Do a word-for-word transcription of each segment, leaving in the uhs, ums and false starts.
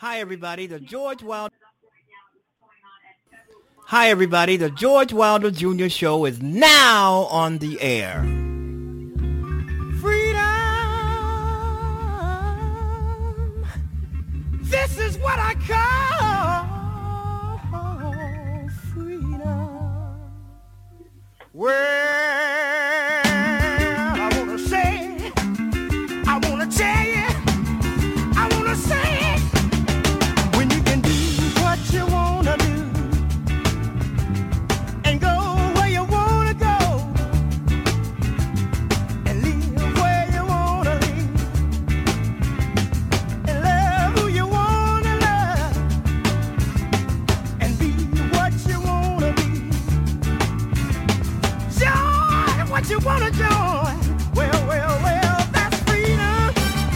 Hi, everybody. The George Wilder. Hi, everybody. The George Wilder Junior Show is now on the air. Freedom. This is what I call freedom. Well, I want to say, I want to tell you, I want to say, when you can do what you want to do and go where you want to go and live where you want to live and love who you want to love and be what you want to be. Join what you want to join. Well, well, well, that's freedom.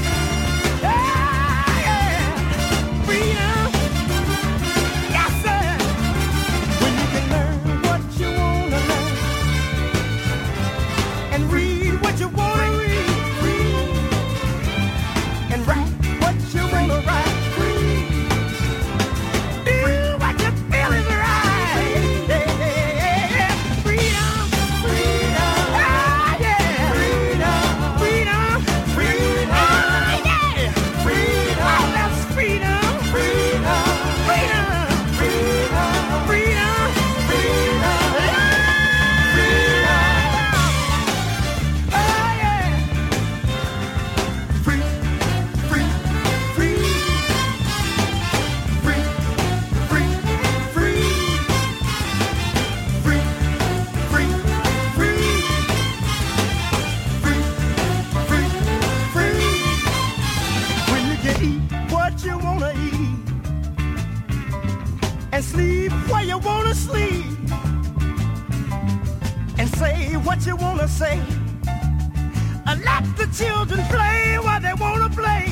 Yeah, yeah. Freedom. Yes, sir. When you can learn what you want to learn and read what you want to read, read, and write what you want to write, read. Do what you feel is right. Yeah, yeah, yeah. Freedom, freedom, ah, yeah. Freedom, freedom, freedom, ah, yeah. Freedom, oh, that's freedom, freedom, freedom, freedom, freedom, freedom, freedom, oh, yeah. Free, free, free, free, free, free, free, free, free, free, free, free. When you can eat what you wanna eat and sleep where you wanna sleep and say what you wanna say and let the children play while they wanna play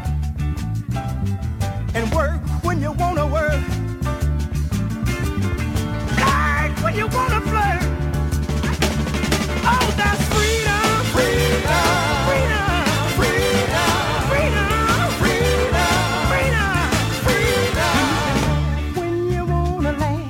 and work when you wanna work, flirt when you wanna flirt. Oh, that's freedom, freedom, freedom, freedom, freedom, freedom, freedom, freedom. When you wanna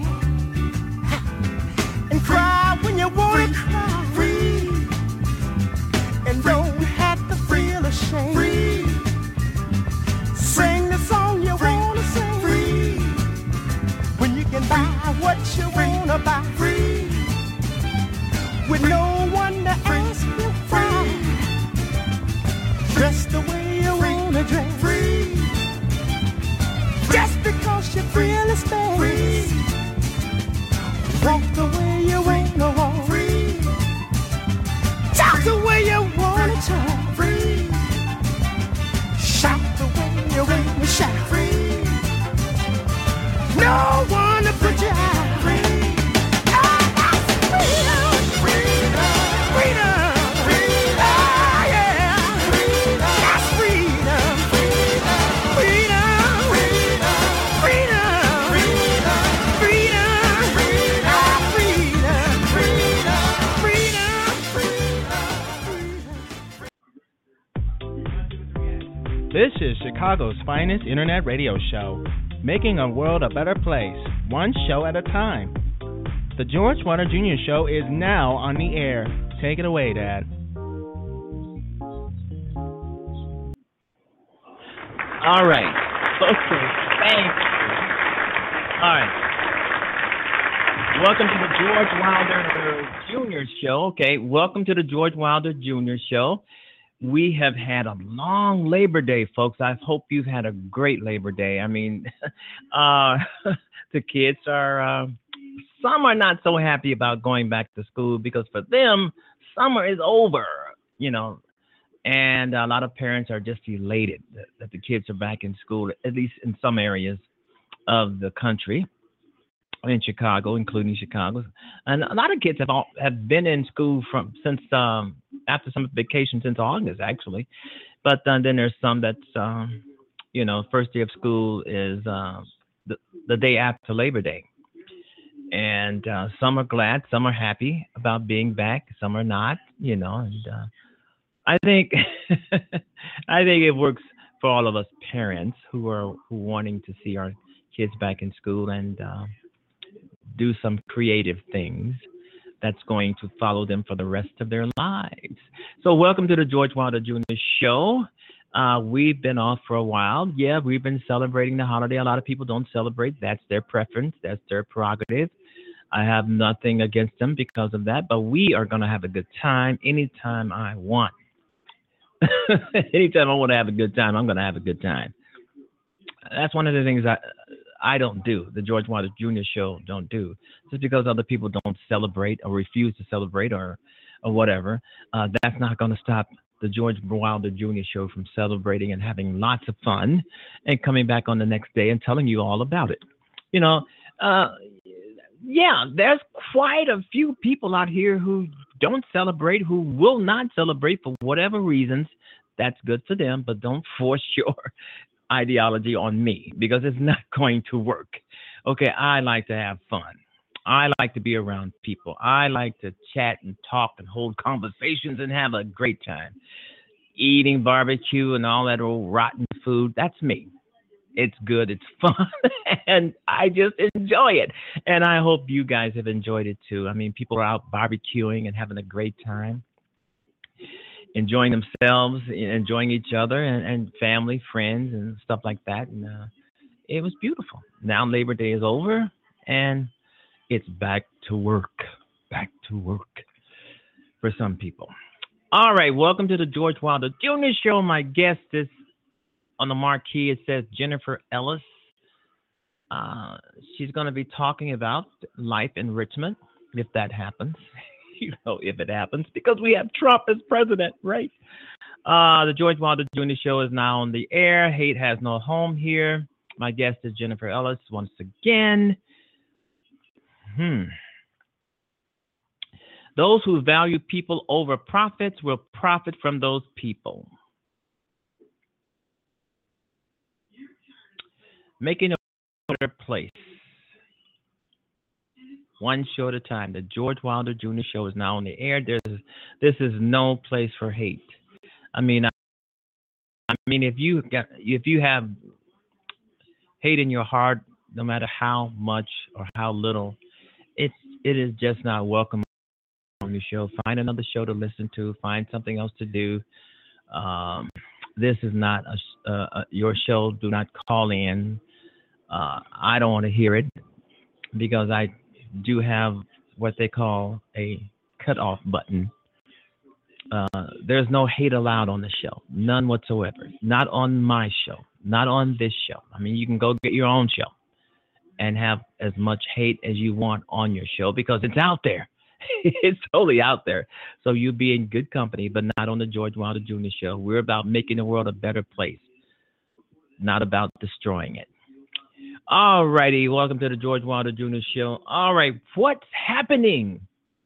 laugh and cry when you wanna cry, free, and don't have to feel ashamed. Free, sing the song you wanna sing. Free, when you can buy what you wanna buy. Free, with no one to ask you why. Dress the way you wanna dress. Free, just because you feel a space. Free, walk the way you wanna walk. Free, talk the way you wanna talk. Free, shout the way you wanna shout. Free, no one to put you out. Free, ah, that's freedom, freedom, freedom, freedom, ah, yeah. Freedom, that's freedom, freedom, freedom, freedom, freedom, freedom, freedom, ah, freedom, freedom, freedom, freedom. This is Chicago's finest internet radio show, making a world a better place, one show at a time. The George Wilder Junior Show is now on the air. Take it away, Dad. All right. Okay. Thank you. All right. Welcome to the George Wilder Junior Show. Okay. Welcome to the George Wilder Junior Show. We have had a long Labor Day, folks. I hope you've had a great Labor Day. I mean, uh, the kids are, uh, some are not so happy about going back to school because for them, summer is over, you know, and a lot of parents are just elated that, that the kids are back in school, at least in some areas of the country, in Chicago, including Chicago. And a lot of kids have all, have been in school from since um, after summer vacation since August, actually. But uh, then there's some that's, um, you know, first day of school is uh, the, the day after Labor Day. And uh, some are glad, some are happy about being back, some are not, you know. And uh, I think I think it works for all of us parents who are who wanting to see our kids back in school and uh, do some creative things that's going to follow them for the rest of their lives. So welcome to the George Wilder Junior Show. Uh, we've been off for a while. Yeah, we've been celebrating the holiday. A lot of people don't celebrate. That's their preference. That's their prerogative. I have nothing against them because of that, but we are going to have a good time anytime I want. Anytime I want to have a good time, I'm going to have a good time. That's one of the things I I don't do. The George Wilder Junior Show don't do. Just because other people don't celebrate or refuse to celebrate or or whatever, uh, that's not going to stop the George Wilder Junior Show from celebrating and having lots of fun and coming back on the next day and telling you all about it. You know, uh, yeah, there's quite a few people out here who don't celebrate, who will not celebrate for whatever reasons. That's good for them, but don't force your ideology on me because it's not going to work. Okay, I like to have fun. I like to be around people. I like to chat and talk and hold conversations and have a great time. Eating barbecue and all that old rotten food, that's me. It's good, it's fun, and I just enjoy it. And I hope you guys have enjoyed it too. I mean, people are out barbecuing and having a great time, enjoying themselves, enjoying each other and, and family, friends, and stuff like that. And uh, it was beautiful. Now Labor Day is over, and it's back to work, back to work for some people. All right, welcome to the George Wilder Junior Show. My guest is on the marquee. It says Jennifer Ellis. Uh, she's going to be talking about life enrichment, if that happens. You know, if it happens, because we have Trump as president, right? Uh, the George Wilder Junior Show is now on the air. Hate has no home here. My guest is Jennifer Ellis once again. Hmm. Those who value people over profits will profit from those people. Making a better place. One show at a time. The George Wilder Junior Show is now on the air. There's, this is no place for hate. I mean, I, I mean, if you got, if you have hate in your heart, no matter how much or how little, it's it is just not welcome on the show. Find another show to listen to. Find something else to do. Um, this is not a, a, a your show. Do not call in. Uh, I don't want to hear it because I do have what they call a cutoff button. Uh, there's no hate allowed on the show, none whatsoever. Not on my show, not on this show. I mean, you can go get your own show and have as much hate as you want on your show because it's out there. It's totally out there. So you'll be in good company, but not on the George Wilder Junior Show. We're about making the world a better place, not about destroying it. All righty, welcome to the George Wilder Junior Show. All right, what's happening?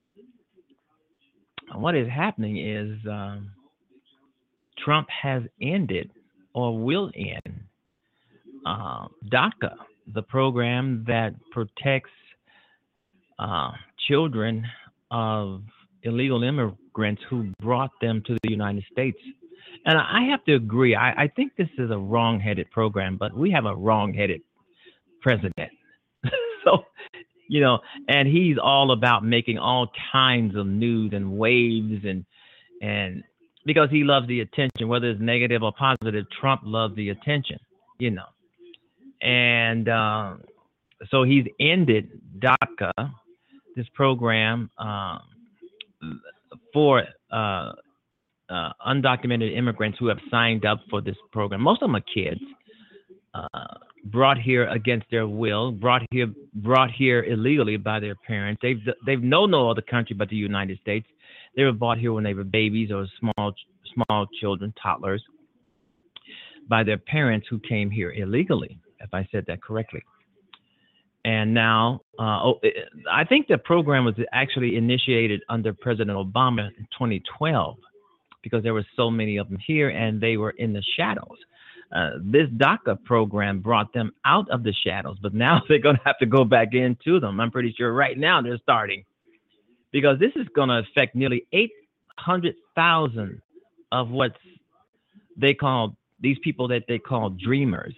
What is happening is um, Trump has ended or will end uh, DACA, the program that protects uh, children of illegal immigrants who brought them to the United States. And I have to agree, I, I think this is a wrong-headed program, but we have a wrong-headed president. So, you know, and he's all about making all kinds of news and waves and and because he loves the attention, whether it's negative or positive. Trump loves the attention, you know. And uh, so he's ended DACA, this program uh, for uh, uh, undocumented immigrants who have signed up for this program. Most of them are kids. Uh, brought here against their will, brought here brought here illegally by their parents. They've they've known no other country but the United States. They were brought here when they were babies or small small children, toddlers, by their parents who came here illegally, if I said that correctly. And now, uh, oh, I think the program was actually initiated under President Obama in twenty twelve because there were so many of them here and they were in the shadows. Uh, this DACA program brought them out of the shadows, but now they're going to have to go back into them. I'm pretty sure right now they're starting because this is going to affect nearly eight hundred thousand of what they call these people that they call dreamers.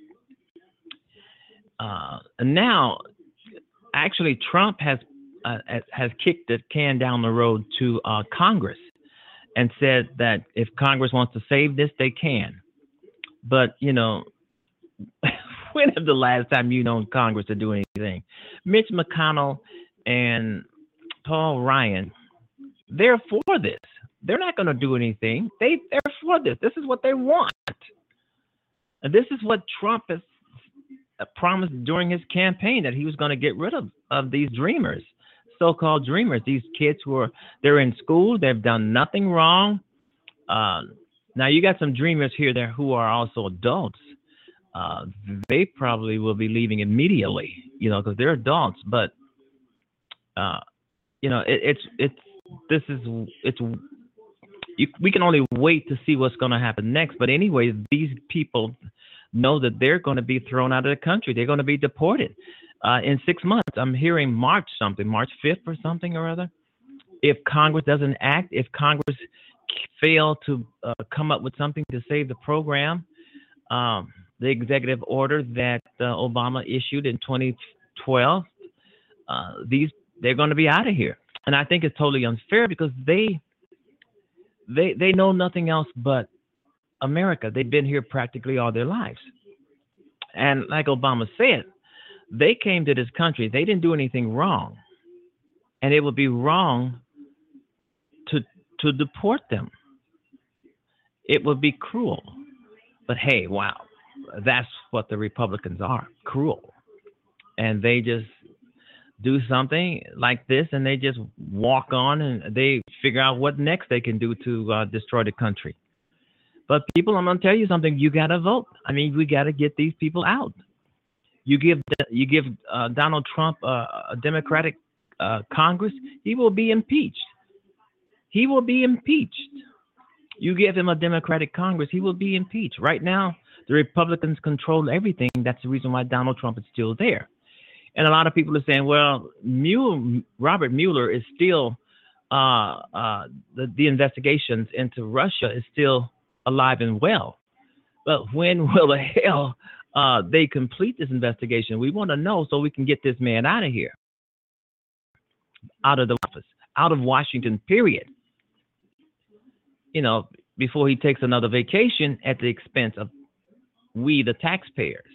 Uh, and now, actually, Trump has uh, has kicked the can down the road to uh, Congress and said that if Congress wants to save this, they can. But, you know, when is the last time you known Congress to do anything? Mitch McConnell and Paul Ryan, they're for this. They're not going to do anything. They, they're for this. This is what they want. And this is what Trump has promised during his campaign, that he was going to get rid of, of these dreamers, so-called dreamers, these kids who are, they're in school, they've done nothing wrong. Uh, now, you got some dreamers here there who are also adults. Uh, they probably will be leaving immediately, you know, because they're adults. But, uh, you know, it, it's, it's, this is, it's, you, we can only wait to see what's going to happen next. But anyway, these people know that they're going to be thrown out of the country. They're going to be deported uh, in six months. I'm hearing March something, March fifth or something or other. If Congress doesn't act, if Congress fail to uh, come up with something to save the program, um, the executive order that uh, Obama issued in twenty twelve, uh, these they're going to be out of here. And I think it's totally unfair because they they they know nothing else but America. They've been here practically all their lives. And like Obama said, they came to this country. They didn't do anything wrong. And it would be wrong to to deport them. It would be cruel. But hey, wow, that's what the Republicans are, cruel. And they just do something like this and they just walk on and they figure out what next they can do to uh, destroy the country. But people, I'm going to tell you something. You got to vote. I mean, we got to get these people out. You give you give uh, Donald Trump uh, a Democratic uh, Congress, he will be impeached. He will be impeached. You give him a Democratic Congress, he will be impeached. Right now, the Republicans control everything. That's the reason why Donald Trump is still there. And a lot of people are saying, well, Mueller, Robert Mueller is still, uh, uh, the, the investigations into Russia is still alive and well. But when will the hell uh, they complete this investigation? We want to know so we can get this man out of here, out of the office, out of Washington, period. You know, before he takes another vacation at the expense of we, the taxpayers.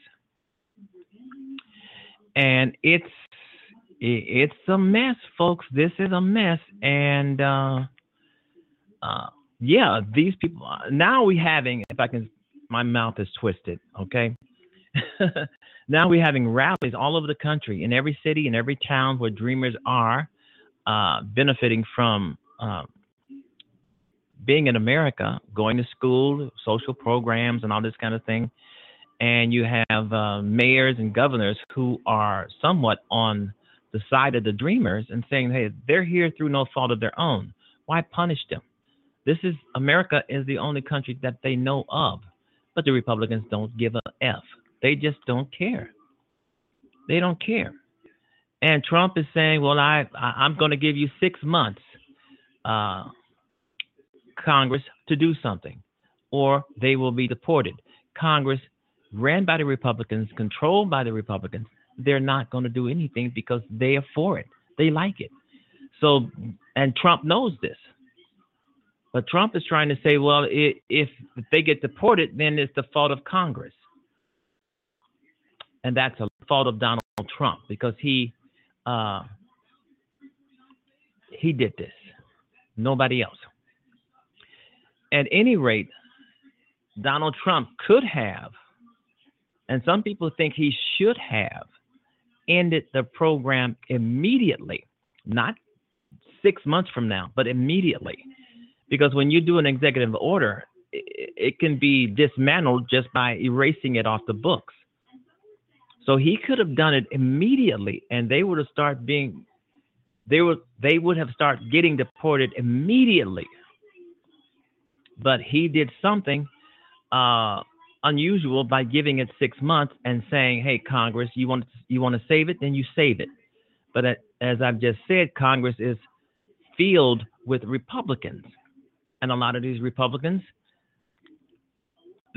And it's it's a mess, folks. This is a mess. And uh, uh, yeah, these people, now we having, if I can, my mouth is twisted, okay? Now we're having rallies all over the country, in every city, in every town where dreamers are uh, benefiting from uh, being in America, going to school, social programs, and all this kind of thing. And you have uh, mayors and governors who are somewhat on the side of the dreamers and saying, hey, they're here through no fault of their own. Why punish them? This is, America is the only country that they know of. But the Republicans don't give a F. They just don't care. They don't care. And Trump is saying, well, I, I, I'm going to give you six months, uh, Congress, to do something, or they will be deported. Congress, ran by the Republicans, controlled by the Republicans, they're not going to do anything because they are for it. They like it. So, and Trump knows this. But Trump is trying to say, well, if, if they get deported, then it's the fault of Congress. And that's a fault of Donald Trump because he uh, he did this. Nobody else. At any rate, Donald Trump could have, and some people think he should have, ended the program immediately, not six months from now, but immediately. Because when you do an executive order, it, it can be dismantled just by erasing it off the books. So he could have done it immediately, and they would have started being, they would they would have started getting deported immediately. But he did something uh, unusual by giving it six months and saying, hey, Congress, you want you want to save it, then you save it. But as I've just said, Congress is filled with Republicans. And a lot of these Republicans,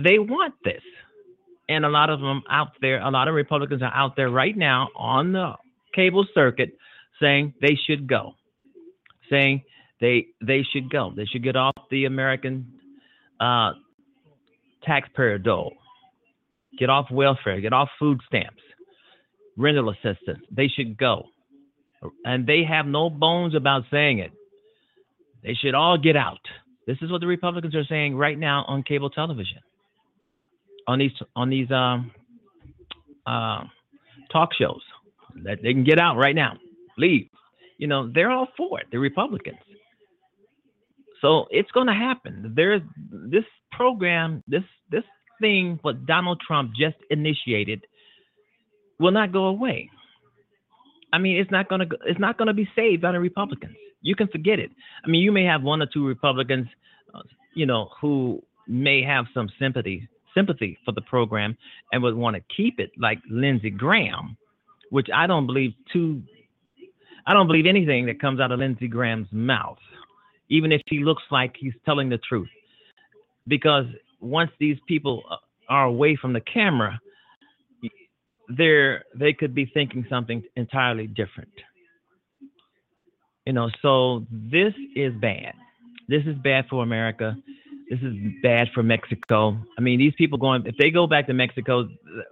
they want this. And a lot of them out there, a lot of Republicans are out there right now on the cable circuit saying they should go, saying they they should go. They should get off the American uh, taxpayer dole, get off welfare, get off food stamps, rental assistance. They should go. And they have no bones about saying it. They should all get out. This is what the Republicans are saying right now on cable television, on these on these um, uh, talk shows. That they can get out right now, leave. You know, they're all for it. The Republicans. So it's going to happen. There's this program, this this thing, what Donald Trump just initiated, will not go away. I mean, it's not going to it's not going to be saved by the Republicans. You can forget it. I mean, you may have one or two Republicans, uh, you know, who may have some sympathy sympathy for the program and would want to keep it, like Lindsey Graham, which I don't believe too. I don't believe anything that comes out of Lindsey Graham's mouth, even if he looks like he's telling the truth, because once these people are away from the camera, they're they could be thinking something entirely different. You know, so this is bad. This is bad for America. This is bad for Mexico. I mean, these people going, if they go back to Mexico,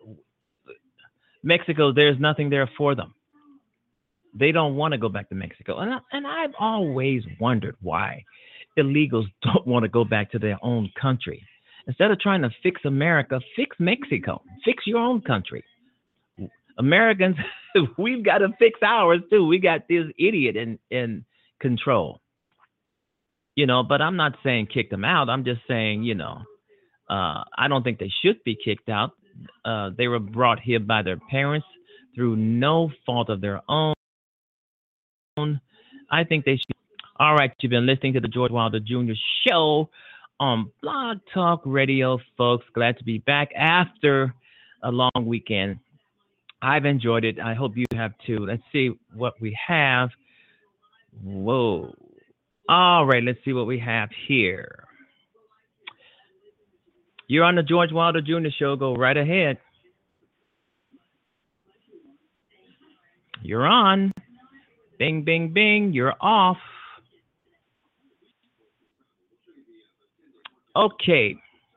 Mexico, there's nothing there for them. They don't want to go back to Mexico. And, I, and I've always wondered why illegals don't want to go back to their own country. Instead of trying to fix America, fix Mexico. Fix your own country. Americans, we've got to fix ours too. We got this idiot in, in control. You know, but I'm not saying kick them out. I'm just saying, you know, uh, I don't think they should be kicked out. Uh, they were brought here by their parents through no fault of their own. I think they should. All right, you've been listening to the George Wilder Junior Show on Blog Talk Radio, folks. Glad to be back after a long weekend. I've enjoyed it. I hope you have too. Let's see what we have. Whoa. All right, let's see what we have here. You're on the George Wilder Junior Show. Go right ahead. You're on. Bing, bing, bing. You're off. Okay.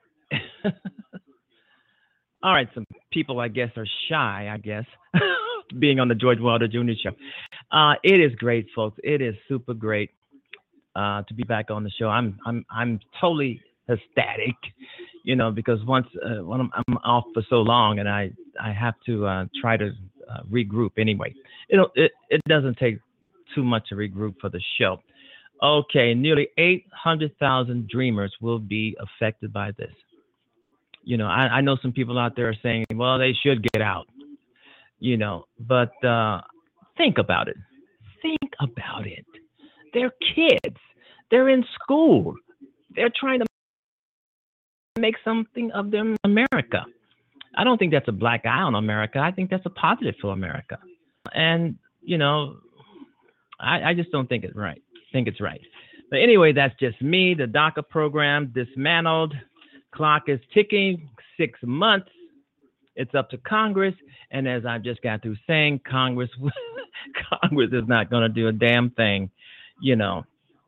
All right, some people, I guess, are shy, I guess, being on the George Wilder Junior Show. Uh, it is great, folks. It is super great uh, to be back on the show. I'm I'm I'm totally ecstatic, you know, because once uh, when I'm, I'm off for so long, and I I have to uh, try to uh, regroup anyway. You know, it it doesn't take too much to regroup for the show. Okay, nearly eight hundred thousand dreamers will be affected by this. You know, I, I know some people out there are saying, well, they should get out, you know, but uh, think about it. Think about it. They're kids. They're in school. They're trying to make something of them in America. I don't think that's a black eye on America. I think that's a positive for America. And, you know, I, I just don't think it's right. think it's right. But anyway, that's just me. The DACA program dismantled. Clock is ticking, six months. It's up to Congress. And as I just got through saying, Congress Congress is not going to do a damn thing, you know.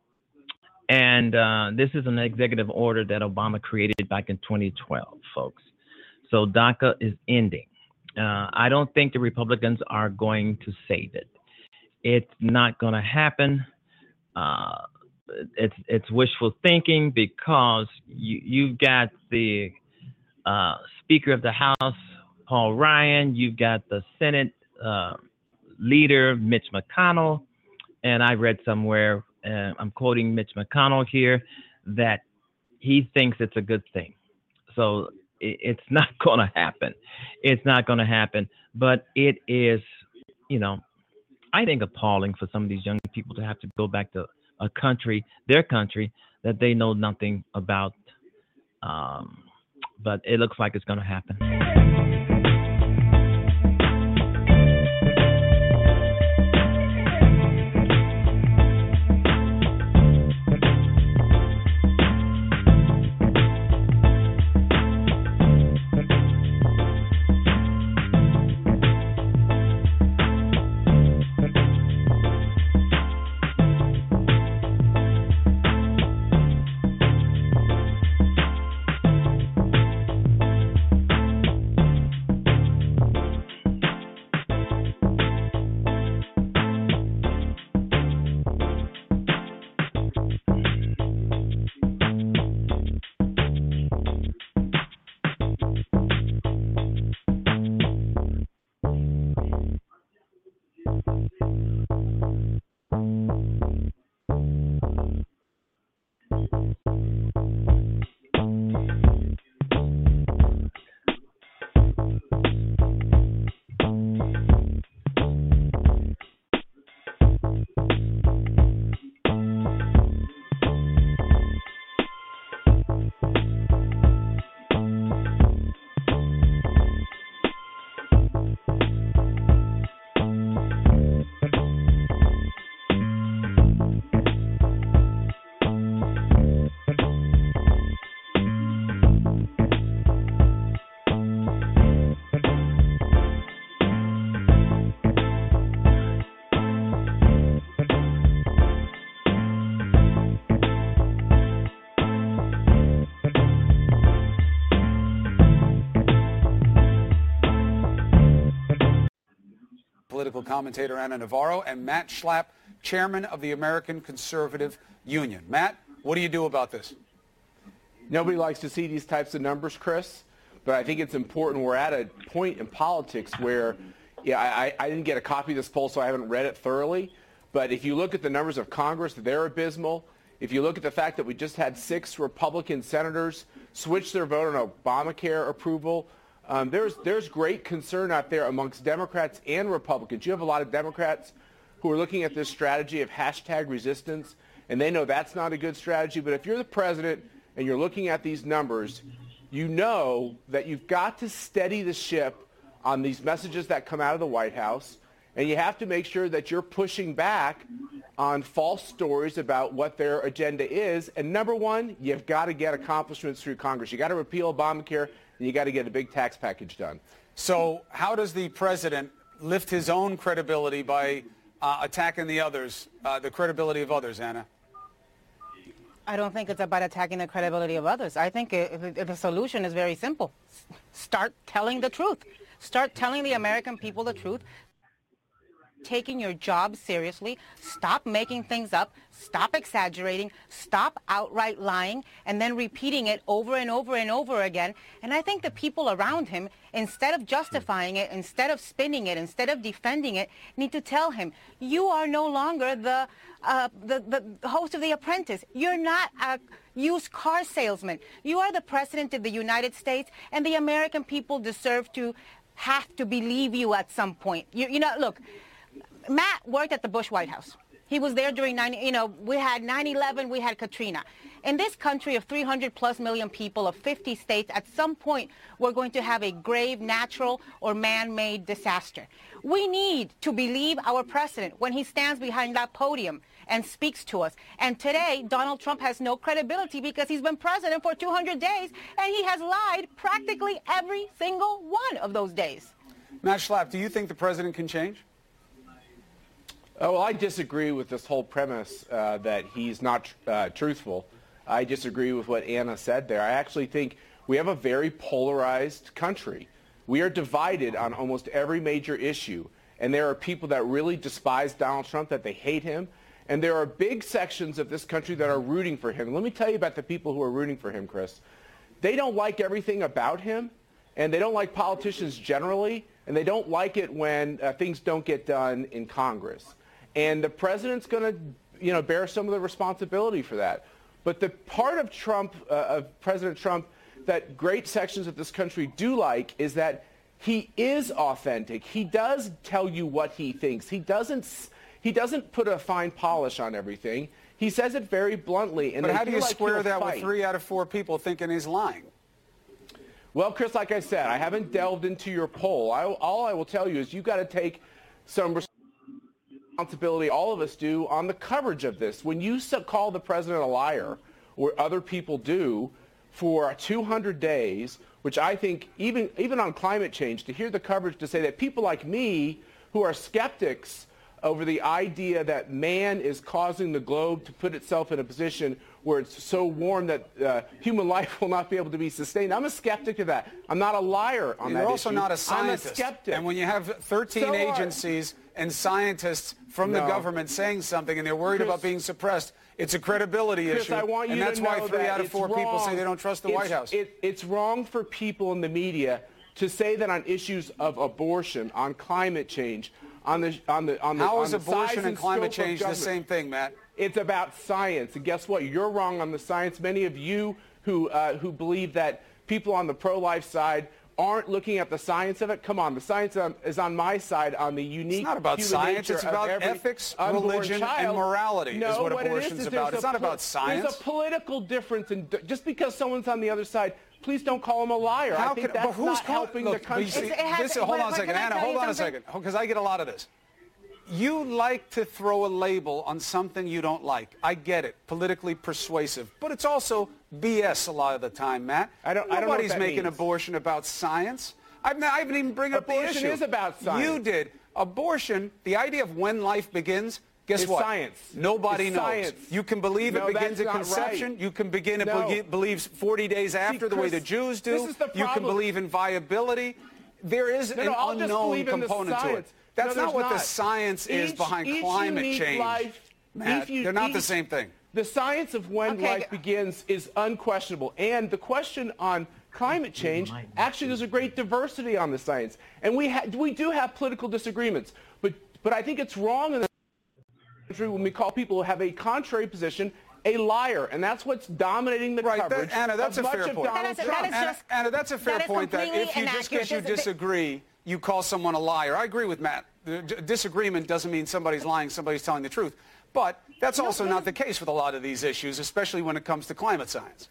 And uh, this is an executive order that Obama created back in twenty twelve, folks. So DACA is ending. Uh, I don't think the Republicans are going to save it. It's not going to happen. Uh, It's it's wishful thinking because you you've got the uh, Speaker of the House, Paul Ryan. You've got the Senate uh, leader, Mitch McConnell, and I read somewhere, uh, I'm quoting Mitch McConnell here, that he thinks it's a good thing. So it, it's not going to happen. It's not going to happen. But it is, you know, I think appalling for some of these young people to have to go back to a country, their country, that they know nothing about. Um, but it looks like it's going to happen. political commentator Ana Navarro, and Matt Schlapp, chairman of the American Conservative Union. Matt, what do you do about this? Nobody likes to see these types of numbers, Chris, but I think it's important. We're at a point in politics where, yeah, I, I didn't get a copy of this poll, so I haven't read it thoroughly. But if you look at the numbers of Congress, they're abysmal. If you look at the fact that we just had six Republican senators switch their vote on Obamacare approval, um, there's there's great concern out there amongst Democrats and Republicans. You have a lot of Democrats who are looking at this strategy of hashtag resistance, and they know that's not a good strategy. But if you're the president and you're looking at these numbers, you know that you've got to steady the ship on these messages that come out of the White House, and you have to make sure that you're pushing back on false stories about what their agenda is. And number one, you've got to get accomplishments through Congress. You got to repeal Obamacare, and you got to get a big tax package done. So how does the president lift his own credibility by uh, attacking the others, uh, the credibility of others, Anna? I don't think it's about attacking the credibility of others. I think if, if the solution is very simple. Start telling the truth. Start telling the American people the truth. Taking your job seriously. Stop making things up. Stop exaggerating. Stop outright lying and then repeating it over and over and over again. And I think the people around him, instead of justifying it, instead of spinning it, instead of defending it, need to tell him, you are no longer the, uh, the, the host of The Apprentice. You're not a used car salesman. You are the president of the United States, and the American people deserve to have to believe you at some point. You, you know, look, Matt worked at the Bush White House. He was there during nine, you know, we had nine eleven, we had Katrina. In this country of three hundred plus million people, of fifty states, at some point, we're going to have a grave natural or man-made disaster. We need to believe our president when he stands behind that podium and speaks to us. And today, Donald Trump has no credibility because he's been president for two hundred days, and he has lied practically every single one of those days. Matt Schlapp, do you think the president can change? Oh, well, I disagree with this whole premise uh, that he's not uh, truthful. I disagree with what Anna said there. I actually think we have a very polarized country. We are divided on almost every major issue, and there are people that really despise Donald Trump, that they hate him, and there are big sections of this country that are rooting for him. Let me tell you about the people who are rooting for him, Chris. They don't like everything about him, and they don't like politicians generally, and they don't like it when uh, things don't get done in Congress. And the president's going to, you know, bear some of the responsibility for that. But the part of Trump, uh, of President Trump, that great sections of this country do like is that he is authentic. He does tell you what he thinks. He doesn't, he doesn't put a fine polish on everything. He says it very bluntly. And but how do you like square that fight. with three out of four people thinking he's lying? Well, Chris, like I said, I haven't delved into your poll. I, all I will tell you is you've got to take some responsibility. responsibility, all of us do, on the coverage of this. When you call the president a liar, or other people do, for two hundred days, which I think even even on climate change, to hear the coverage to say that people like me, who are skeptics over the idea that man is causing the globe to put itself in a position where it's so warm that uh, human life will not be able to be sustained. I'm a skeptic of that. I'm not a liar on You're that You're also issue. not a scientist. I'm a skeptic. And when you have thirteen so agencies and scientists from no. the government saying something and they're worried Chris, about being suppressed, it's a credibility Chris, issue. I want you and that's to why know three that out of four wrong. people say they don't trust the it's, White House. It, it's wrong for people in the media to say that on issues of abortion, on climate change, on the on the on the How on is the abortion size and climate scope of change the government. same thing, Matt? It's about science, and guess what? You're wrong on the science. Many of you who uh, who believe that people on the pro-life side aren't looking at the science of it. Come on, the science is on my side on the unique. It's not about human science. nature It's of about every ethics, unborn religion, child. and morality no, is what, what abortion's it is, is about. It's not pol- about science. There's a political difference, and just because someone's on the other side, please don't call him a liar. How I think can, that's but who's not call, helping look, the country. You see, It's- it has- this, hold but- on a but second, can I Anna. tell Hold you on a something? second, because I get a lot of this. You like to throw a label on something you don't like. I get it, politically persuasive, but it's also B S a lot of the time, Matt. I don't- I don't know what Nobody's that making means. abortion about science. I've, I haven't even bring up the Abortion issue. is about science. You did. Abortion, the idea of when life begins, guess It's what? science. Nobody It's knows. science. You can believe No, it begins that's at not conception. right. You can begin it No. be- believes forty days after, the way Chris, the Jews do. this is the You can problem. believe in viability. There is No, an no, I'll just unknown believe in the component to it. science. That's no, not what not. the science is each, behind each climate unique change. Life, Matt, you, they're not each, the same thing. The science of when Okay. life begins is unquestionable. And the question on climate change, actually there's a great diversity on the science. And we, ha- we do have political disagreements. But, but I think it's wrong in the country when we call people who have a contrary position a liar. And that's what's dominating the Right, coverage that, Anna, that's of a much fair of point. Donald That is- that Trump. is Anna, just- Anna, that's a fair that is point that completely if you just because you inaccurate. disagree, you call someone a liar. I agree with Matt. The d- disagreement doesn't mean somebody's lying, somebody's telling the truth. But that's also not the case with a lot of these issues, especially when it comes to climate science.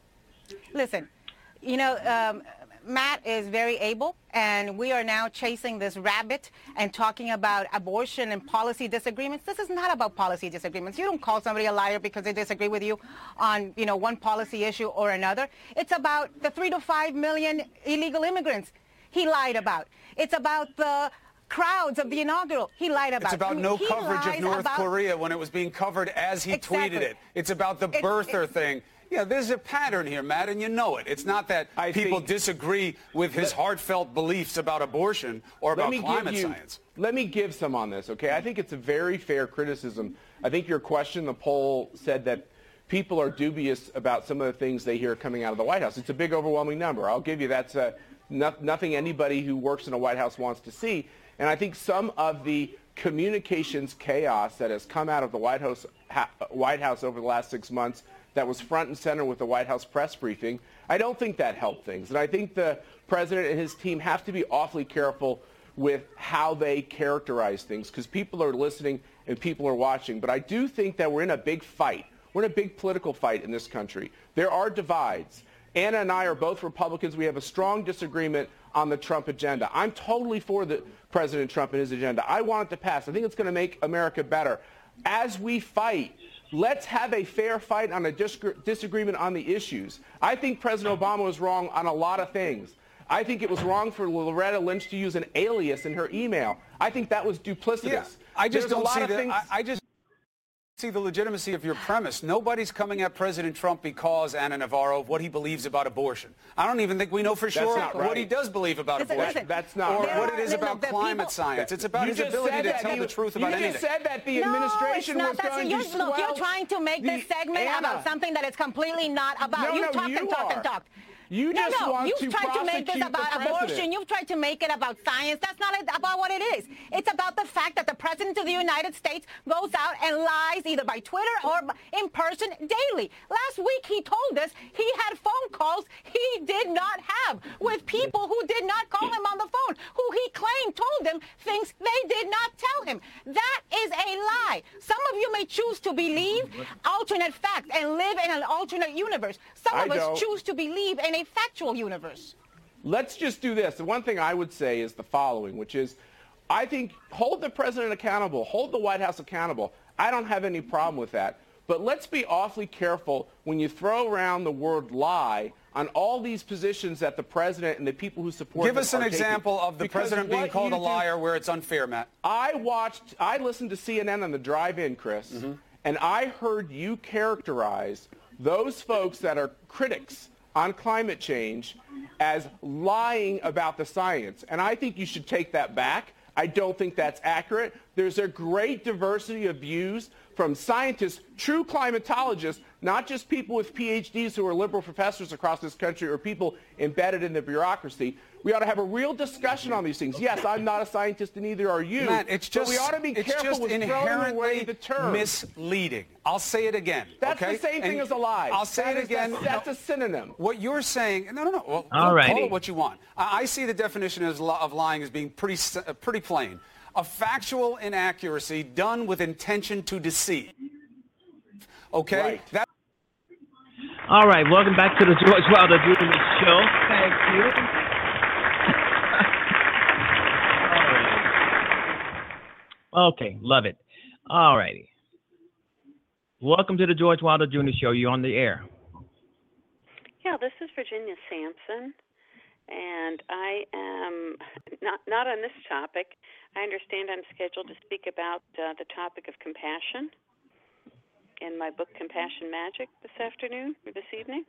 Listen, you know, um, Matt is very able, and we are now chasing this rabbit and talking about abortion and policy disagreements. This is not about policy disagreements. You don't call somebody a liar because they disagree with you on, you know, one policy issue or another. It's about the three to five million illegal immigrants he lied about. It's about the crowds of the inaugural he lied about. It's about no He coverage of lies North about- Korea when it was being covered as he Exactly. tweeted it. It's about the It's- birther it's- thing. Yeah, there's a pattern here, Matt, and you know it. It's not that I people think- disagree with his heartfelt beliefs about abortion or Let about me climate give you, science. Let me give some on this, okay? I think it's a very fair criticism. I think your question, the poll said that people are dubious about some of the things they hear coming out of the White House. It's a big, overwhelming number. I'll give you that's uh, no, nothing anybody who works in a White House wants to see. And I think some of the communications chaos that has come out of the White House, ha, White House over the last six months that was front and center with the White House press briefing, I don't think that helped things. And I think the president and his team have to be awfully careful with how they characterize things because people are listening and people are watching. But I do think that we're in a big fight. We're in a big political fight in this country. There are divides. Anna and I are both Republicans. We have a strong disagreement on the Trump agenda. I'm totally for the President Trump and his agenda. I want it to pass. I think it's going to make America better. As we fight, let's have a fair fight on a disagreement on the issues. I think President Obama was wrong on a lot of things. I think it was wrong for Loretta Lynch to use an alias in her email. I think that was duplicitous. Yeah, I just There's a don't lot see of the, things. I, I just see the legitimacy of your premise. Nobody's coming at President Trump because, Anna Navarro, of what he believes about abortion. I don't even think we know for sure not what right. he does believe about Listen, abortion. listen. That's not or right. what it is There are- about the- the climate people- science. It's about You his just ability said to that tell the- the truth you about just anything. said that the No, administration it's not. was That's, going you're, to look, you're swell trying to make this the- segment Anna. about something that it's completely not about. No, you no, talk you and talk are. and talk. You no, just no, want you've to tried to make this prosecute the about president. abortion. You've tried to make it about science. That's not about what it is. It's about the fact that the President of the United States goes out and lies either by Twitter or in person daily. Last week he told us he had phone calls he did not have with people who did not call him on the phone, who he claimed told him things they did not tell him. That is a lie. Some of you may choose to believe alternate facts and live in an alternate universe. Some I of us don't. choose to believe in a factual universe. Let's just do this. The one thing I would say is the following, which is I think hold the president accountable, hold the White House accountable. I don't have any problem with that. But let's be awfully careful when you throw around the word lie on all these positions that the president and the people who support Give him us an are taking. example of the Because president being what called you a do- liar where it's unfair, Matt. I watched, I listened to C N N on the drive-in, Chris, Mm-hmm. and I heard you characterize those folks that are critics on climate change as lying about the science. And I think you should take that back. I don't think that's accurate. There's a great diversity of views from scientists, true climatologists, not just people with P H Ds who are liberal professors across this country or people embedded in the bureaucracy. We ought to have a real discussion on these things. Yes, I'm not a scientist, and neither are you. Matt, it's just, but we ought to be it's careful just with throwing inherently away the term. misleading. I'll say it again. That's okay? the same thing And as a lie. I'll say That it is- again. That's, that's No. a synonym. What you're saying, no, no, no. Well, All call righty. it what you want. I, I see the definition as li- of lying as being pretty, s- uh, pretty plain. A factual inaccuracy done with intention to deceive. Okay? Right. That, All right, welcome back to the George Wilder Junior Show. Thank you. All right. Okay, love it. All righty. Welcome to the George Wilder Junior Show. You're on the air. Yeah, this is Virginia Sampson, and I am not not on this topic. I understand I'm scheduled to speak about uh, the topic of compassion in my book Compassion Magic this afternoon or this evening.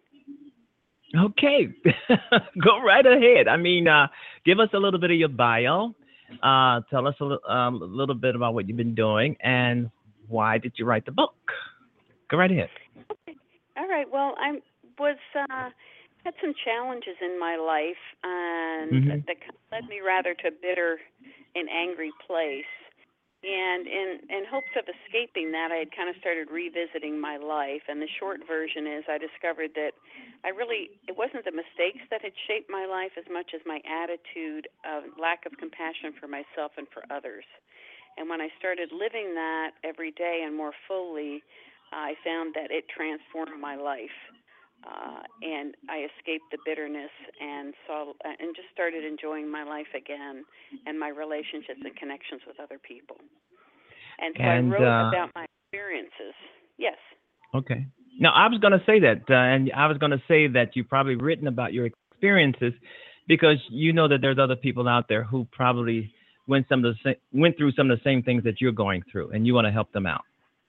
Okay, go right ahead. I mean, uh, give us a little bit of your bio. Uh, tell us a, li- um, a little bit about what you've been doing and why did you write the book? Go right ahead. All right. Well, I was uh, had some challenges in my life, and Mm-hmm. that kind of led me rather to a bitter and angry place. And in in hopes of escaping that, I had kind of started revisiting my life. And the short version is, I discovered that I really it wasn't the mistakes that had shaped my life as much as my attitude of lack of compassion for myself and for others. And when I started living that every day and more fully, I found that it transformed my life, uh, and I escaped the bitterness and saw and just started enjoying my life again and my relationships and connections with other people. And so And, I wrote uh, about my experiences. Yes. Okay. Now, I was going to say that, uh, and I was going to say that you've probably written about your experiences because you know that there's other people out there who probably went some of the sa- went through some of the same things that you're going through, and you want to help them out.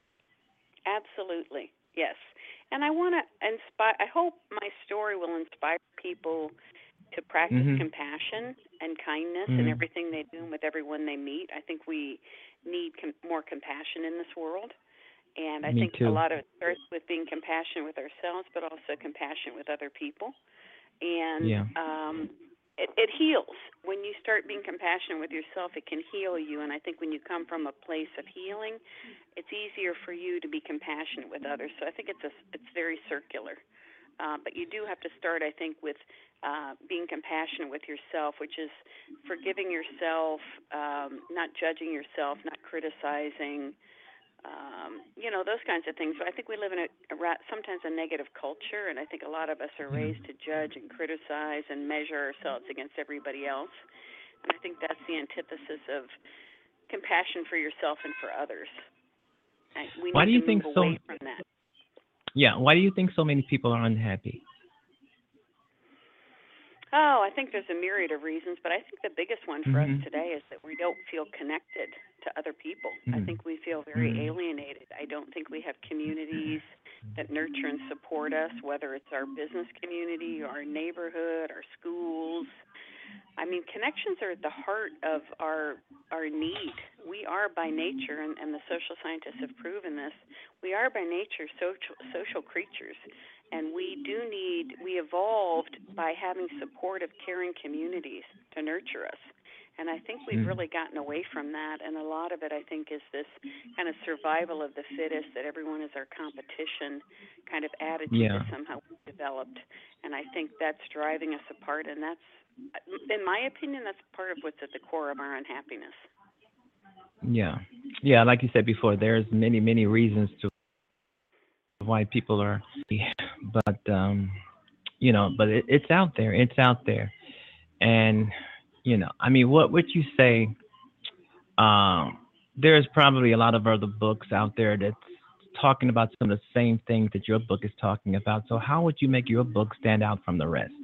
Absolutely, yes. And I want to inspire, I hope my story will inspire people to practice Mhm. compassion and kindness Mhm. in everything they do and with everyone they meet. I think we need com- more compassion in this world. And I Me think a too. lot of it starts with being compassionate with ourselves, but also compassionate with other people. And Yeah. um, it, it heals. When you start being compassionate with yourself, it can heal you. And I think when you come from a place of healing, it's easier for you to be compassionate with others. So I think it's a, it's very circular. Uh, but you do have to start, I think, with uh, being compassionate with yourself, which is forgiving yourself, um, not judging yourself, not criticizing, um, you know, those kinds of things. So I think we live in a, a ra- sometimes a negative culture, and I think a lot of us are raised to judge and criticize and measure ourselves against everybody else. And I think that's the antithesis of compassion for yourself and for others. And we Why need do you to think move so? away from that. Yeah. Why do you think so many people are unhappy? Oh, I think there's a myriad of reasons, but I think the biggest one for Mhm. us today is that we don't feel connected to other people. I Mhm. think we feel very Mhm. alienated. I don't think we have communities that nurture and support us, whether it's our business community, our neighborhood, our schools. I mean, connections are at the heart of our our need. We are by nature, and, and the social scientists have proven this, we are by nature social social creatures. And we do need, we evolved by having supportive, caring communities to nurture us. And I think we've Mhm. really gotten away from that. And a lot of it, I think, is this kind of survival of the fittest, that everyone is our competition kind of attitude Yeah. that somehow we've developed. And I think that's driving us apart. And that's, in my opinion, that's part of what's at the core of our unhappiness. Yeah. Yeah. Like you said before, there's many, many reasons to why people are, but um, you know, but it, it's out there. It's out there, and you know, I mean, what would you say? Um, there's probably a lot of other books out there that's talking about some of the same things that your book is talking about. So, how would you make your book stand out from the rest?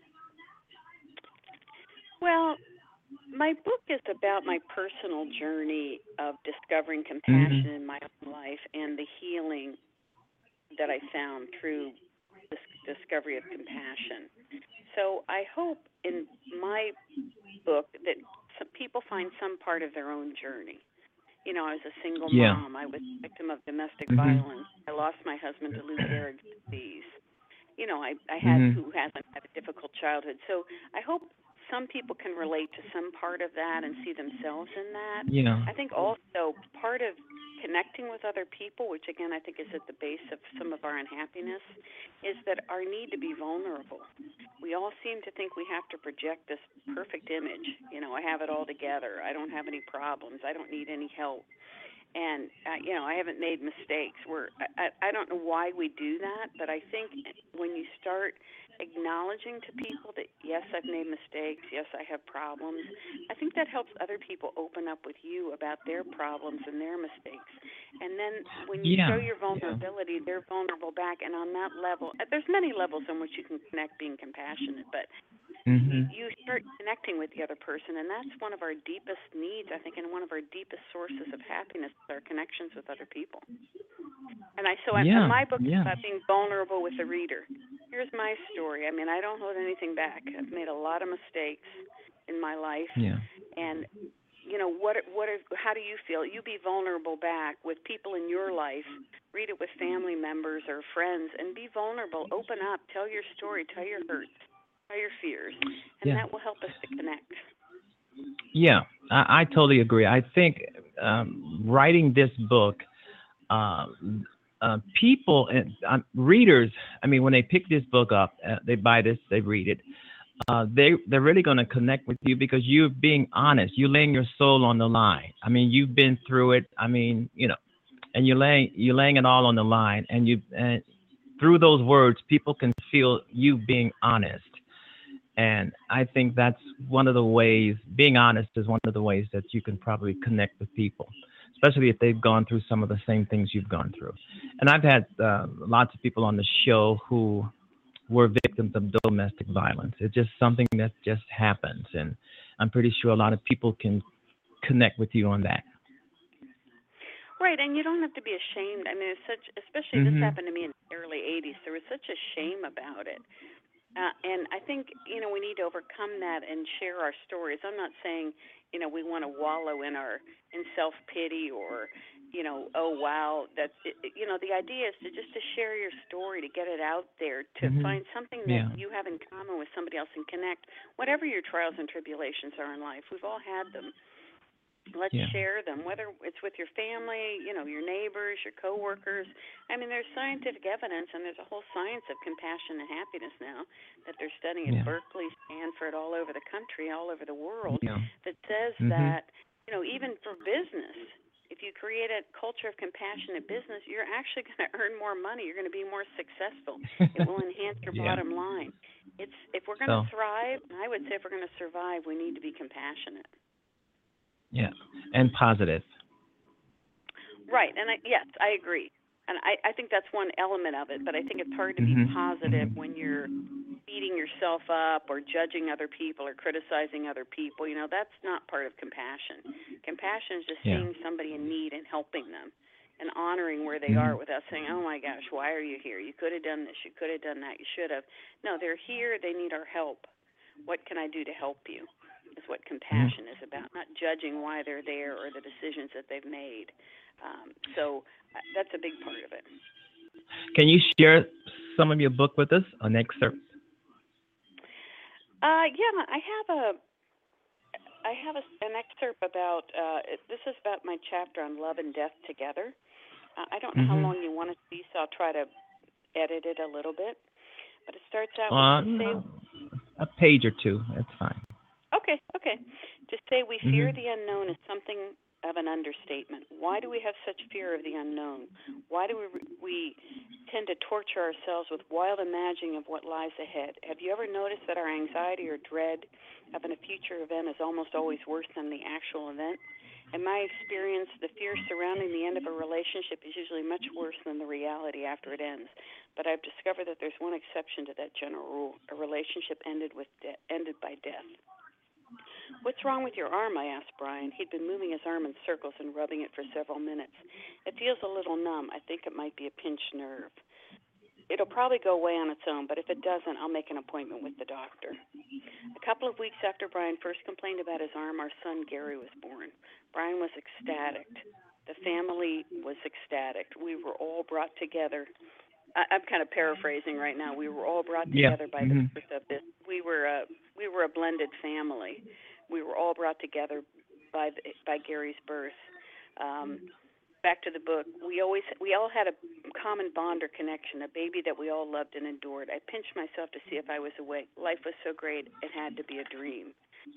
Well, my book is about my personal journey of discovering compassion Mhm. in my own life and the healing that I found through this discovery of compassion. So I hope in my book that some people find some part of their own journey. You know, I was a single Yeah. mom. I was a victim of domestic Mhm. violence. I lost my husband to Lou Gehrig's disease. You know, I, I had, Mhm. who hasn't had a difficult childhood. So I hope some people can relate to some part of that and see themselves in that. Yeah. I think also part of connecting with other people, which again I think is at the base of some of our unhappiness, is that our need to be vulnerable. We all seem to think we have to project this perfect image. You know, I have it all together. I don't have any problems. I don't need any help. And, uh, you know, I haven't made mistakes. We're, I, I don't know why we do that, but I think when you start acknowledging to people that, yes, I've made mistakes, yes, I have problems, I think that helps other people open up with you about their problems and their mistakes. And then when you Yeah. show your vulnerability, they're vulnerable back. And on that level, there's many levels on which you can connect being compassionate, but Mhm. you start connecting with the other person, and that's one of our deepest needs, I think, and one of our deepest sources of happiness is our connections with other people. And I so I, and Yeah. my book is Yeah. about being vulnerable with the reader. Here's my story. I mean, I don't hold anything back. I've made a lot of mistakes in my life, Yeah. and you know, what what are, how do you feel? You be vulnerable back with people in your life. Read it with family members or friends, and be vulnerable. Open up. Tell your story. Tell your hurts. Tell your fears, and Yeah. that will help us to connect. Yeah, I, I totally agree. I think um, writing this book, uh, uh, people and uh, readers, I mean, when they pick this book up, uh, they buy this, they read it. Uh, they they're really going to connect with you because you're being honest. You're laying your soul on the line. I mean, you've been through it. I mean, you know, and you're laying you're laying it all on the line. And you and through those words, people can feel you being honest. And I think that's one of the ways. Being honest is one of the ways that you can probably connect with people, especially if they've gone through some of the same things you've gone through. And I've had uh, lots of people on the show who were victims of domestic violence. It's just something that just happens, and I'm pretty sure a lot of people can connect with you on that. Right, and you don't have to be ashamed. I mean, it's such, especially Mm-hmm. this happened to me in the early eighties. There was such a shame about it. Uh, and I think, you know, we need to overcome that and share our stories. I'm not saying, you know, we want to wallow in our in self-pity or, you know, oh, wow. That's, it, you know, the idea is to just to share your story, to get it out there, to Mhm. find something that Yeah. you have in common with somebody else and connect. Whatever your trials and tribulations are in life, we've all had them. Let's Yeah. share them, whether it's with your family, you know, your neighbors, your coworkers. I mean, there's scientific evidence, and there's a whole science of compassion and happiness now that they're studying Yeah. at Berkeley, Stanford, all over the country, all over the world, Yeah. that says Mhm. that, you know, even for business, if you create a culture of compassion in business, you're actually going to earn more money. You're going to be more successful. It will enhance your Yeah. bottom line. It's if we're going So- to thrive, and I would say if we're going to survive, we need to be compassionate. Yeah, and positive. Right, and I, yes, I agree, and I, I think that's one element of it. But I think it's hard to be Mhm. positive Mhm. when you're beating yourself up or judging other people or criticizing other people. You know, that's not part of compassion. Compassion is just Yeah. seeing somebody in need and helping them, and honoring where they Mhm. are without saying, "Oh my gosh, why are you here? You could have done this. You could have done that. You should have." No, they're here. They need our help. What can I do to help you? Is what compassion is about, not judging why they're there or the decisions that they've made. Um, so uh, that's a big part of it. Can you share some of your book with us, an excerpt? Uh, yeah, I have a, I have a, an excerpt about. Uh, it, this is about my chapter on love and death together. Uh, I don't know how Mhm. long you want it to be, so I'll try to edit it a little bit. But it starts out Uh, with to say. a page or two. That's fine. Okay, okay. To say we fear Mhm. the unknown is something of an understatement. Why do we have such fear of the unknown? Why do we we tend to torture ourselves with wild imagining of what lies ahead? Have you ever noticed that our anxiety or dread of a future event is almost always worse than the actual event? In my experience, the fear surrounding the end of a relationship is usually much worse than the reality after it ends. But I've discovered that there's one exception to that general rule. A relationship ended with de- ended by death. "What's wrong with your arm?" I asked Brian. He'd been moving his arm in circles and rubbing it for several minutes. "It feels a little numb. I think it might be a pinched nerve. It'll probably go away on its own, but if it doesn't, I'll make an appointment with the doctor." A couple of weeks after Brian first complained about his arm, our son Gary was born. Brian was ecstatic. The family was ecstatic. We were all brought together. I, I'm kind of paraphrasing right now. We were all brought Yeah. together by Mhm. the birth of this. We were a we were a blended family. We were all brought together by the, by Gary's birth. Um, back to the book. We always we all had a common bond or connection. A baby that we all loved and adored. I pinched myself to see if I was awake. Life was so great. It had to be a dream.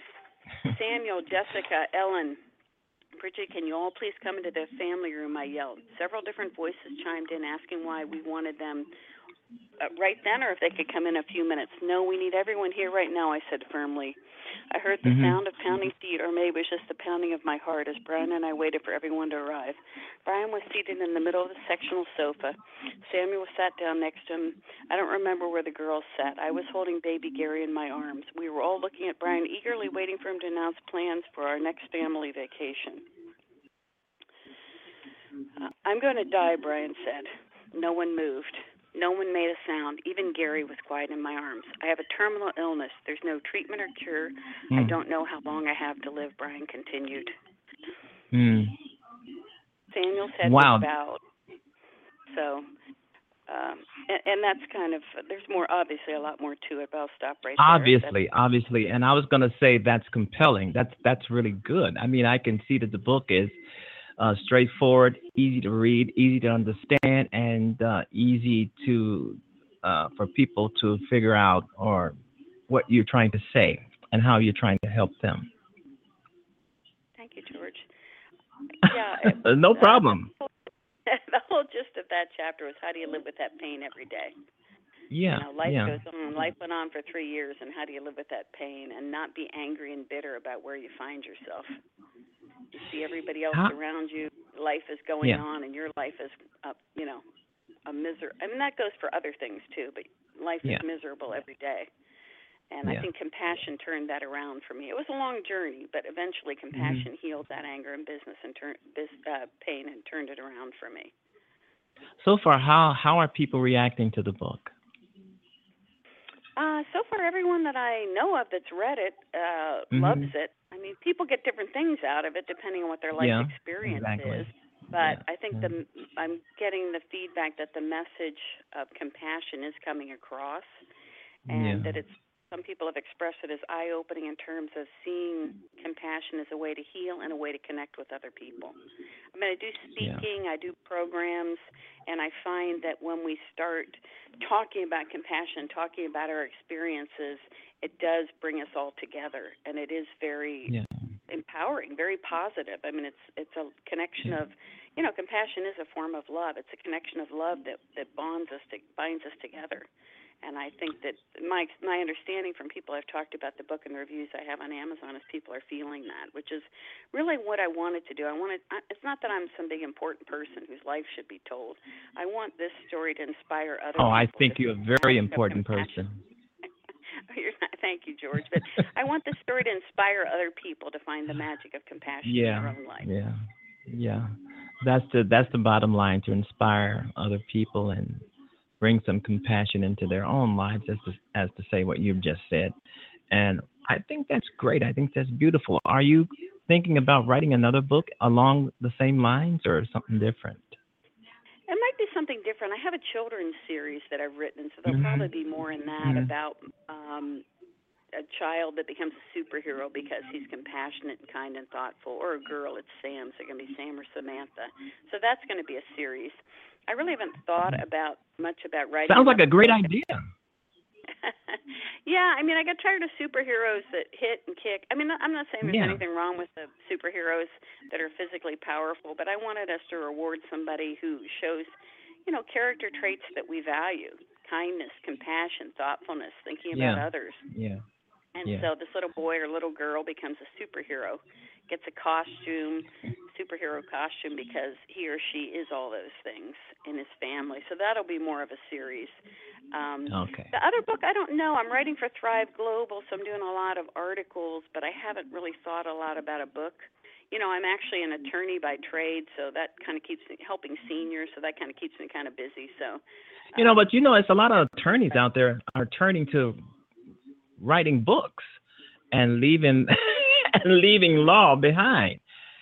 Samuel, Jessica, Ellen, Bridget, can you all please come into the family room? I yelled. Several different voices chimed in asking why we wanted them uh, right then or if they could come in a few minutes. "No, we need everyone here right now," I said firmly. I heard the Mhm. sound of pounding feet, or maybe it was just the pounding of my heart as Brian and I waited for everyone to arrive. Brian was seated in the middle of the sectional sofa. Samuel sat down next to him. I don't remember where the girls sat. I was holding baby Gary in my arms. We were all looking at Brian, eagerly waiting for him to announce plans for our next family vacation. Uh, "I'm going to die," Brian said. No one moved. No one made a sound. Even Gary was quiet in my arms. I have a terminal illness. There's no treatment or cure. Mm. I don't know how long I have to live, Brian continued. Mm. Samuel's head Wow. was bowed. So, um, and, and that's kind of, there's more, obviously a lot more to it, but I'll stop right there. Obviously, That's, obviously, and I was going to say that's compelling. That's that's really good. I mean, I can see that the book is uh, straightforward, easy to read, easy to understand, and uh, easy to uh, for people to figure out or what you're trying to say and how you're trying to help them. thank you, George. Yeah. It, no uh, problem. the whole gist of that chapter was how do you live with that pain every day? Yeah, You know, life yeah. goes on. Life went on for three years, and how do you live with that pain and not be angry and bitter about where you find yourself? You see everybody else How- around you. Life is going Yeah. on, and your life is, uh, you know, a miser. I mean, that goes for other things too, but life Yeah. is miserable every day. And Yeah. I think compassion turned that around for me. It was a long journey, but eventually compassion Mm-hmm. healed that anger and business and turn, this uh, pain and turned it around for me. So far, how how are people reacting to the book? Uh, so far, everyone that I know of that's read it uh, Mhm. loves it. I mean, people get different things out of it depending on what their life Yeah, experience exactly. is. But Yeah, I think yeah. the I'm getting the feedback that the message of compassion is coming across, and Yeah. that it's some people have expressed it as eye-opening in terms of seeing compassion as a way to heal and a way to connect with other people. I mean, I do speaking, I do programs, and I find that when we start talking about compassion, talking about our experiences, it does bring us all together, and it is very Yeah. empowering, very positive. I mean, it's it's a connection Yeah. of, you know, compassion is a form of love. It's a connection of love that, that bonds us, to, binds us together. And I think that my my understanding from people I've talked about the book and the reviews I have on Amazon is people are feeling that, which is really what I wanted to do. I wanted. It's not that I'm some big important person whose life should be told. I want this story to inspire other Oh, people. I think to you're a see very the magic of important compassion. person. You're not, thank you, George. But I want this story to inspire other people to find the magic of compassion in Yeah, their own life. yeah, yeah. That's the that's the bottom line, to inspire other people and bring some compassion into their own lives, as to, as to say what you've just said. And I think that's great. I think that's beautiful. Are you thinking about writing another book along the same lines or something different? It might be something different. I have a children's series that I've written, so there'll Mhm. probably be more in that Mhm. about um, a child that becomes a superhero because he's compassionate and kind and thoughtful, or a girl, it's Sam, so it can be Sam or Samantha. So that's going to be a series. I really haven't thought about much about writing. Sounds like a another great book. idea. Yeah, I mean, I got tired of superheroes that hit and kick. I mean, I'm not saying there's Yeah. anything wrong with the superheroes that are physically powerful, but I wanted us to reward somebody who shows, you know, character traits that we value: kindness, compassion, thoughtfulness, thinking about Yeah. others. Yeah. And Yeah. so this little boy or little girl becomes a superhero, gets a costume, superhero costume, because he or she is all those things in his family. So that'll be more of a series. Um, Okay. The other book, I don't know. I'm writing for Thrive Global, so I'm doing a lot of articles, but I haven't really thought a lot about a book. You know, I'm actually an attorney by trade, so that kind of keeps me helping seniors, so that kind of keeps me kind of busy. So, You know, um, but you know, it's a lot of attorneys out there are turning to writing books and leaving and leaving law behind.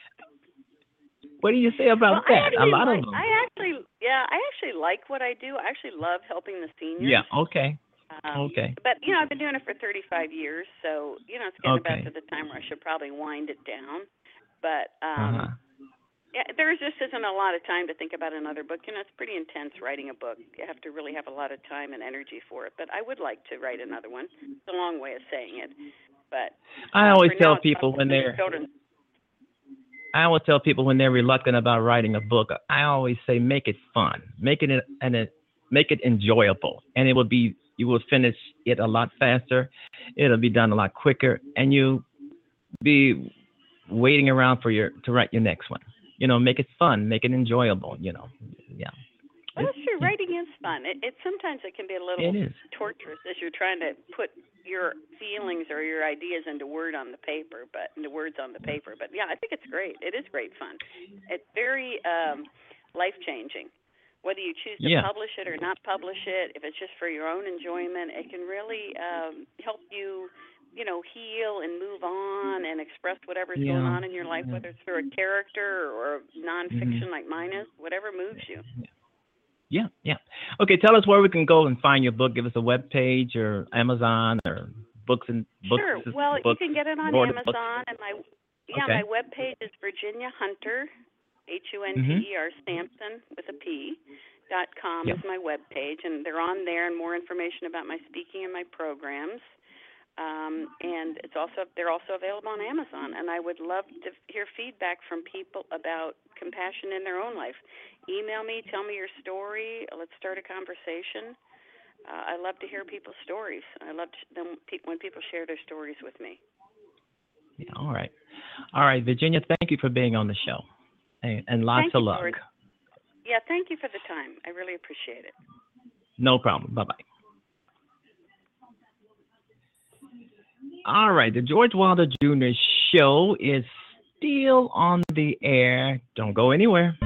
What do you say about well, I that? A actually lot like, of them. I actually, yeah, I actually like what I do. I actually love helping the seniors. Yeah. Okay. Um, Okay. But, you know, I've been doing it for thirty-five years, so, you know, it's getting Okay. about to the time where I should probably wind it down. But um, Uh-huh. yeah, there just isn't a lot of time to think about another book. You know, it's pretty intense writing a book. You have to really have a lot of time and energy for it. But I would like to write another one. It's a long way of saying it. But I uh, always for tell now, it's people when focused on they're children. I always tell people when they're reluctant about writing a book, I always say make it fun, make it and it, make it enjoyable, and it will be you will finish it a lot faster. It'll be done a lot quicker, and you be waiting around for your to write your next one. You know, make it fun, make it enjoyable. You know, yeah. Well, that's true. Yeah. Writing is fun. It, it sometimes it can be a little It is. torturous as you're trying to put your feelings or your ideas into word on the paper, but into words on the paper. But yeah, I think it's great. It is great fun. It's very um, life changing. whether you choose to Yeah. publish it or not publish it, if it's just for your own enjoyment, it can really um, help you, you know, heal and move on and express whatever's Yeah. going on in your life, Yeah. whether it's through a character or nonfiction Mhm. like mine is, whatever moves you. Yeah, yeah. Okay, tell us where we can go and find your book. Give us a web page or Amazon or books and books. Sure. Well, books, you can get it on board Amazon, books. and my yeah, Okay. my webpage is Virginia Hunter, H U N T E R Sampson with a P dot com Yep. is my webpage, and they're on there and more information about my speaking and my programs. Um, and it's also they're also available on Amazon. And I would love to hear feedback from people about compassion in their own life. Email me, tell me your story. Let's start a conversation. Uh, I love to hear people's stories. I love to, them pe- when people share their stories with me. Yeah, all right. All right, Virginia, thank you for being on the show. And, and lots Thank of you, luck. George. Yeah, thank you for the time. I really appreciate it. No problem. Bye-bye. All right, the George Wilder Junior Show is still on the air. Don't go anywhere.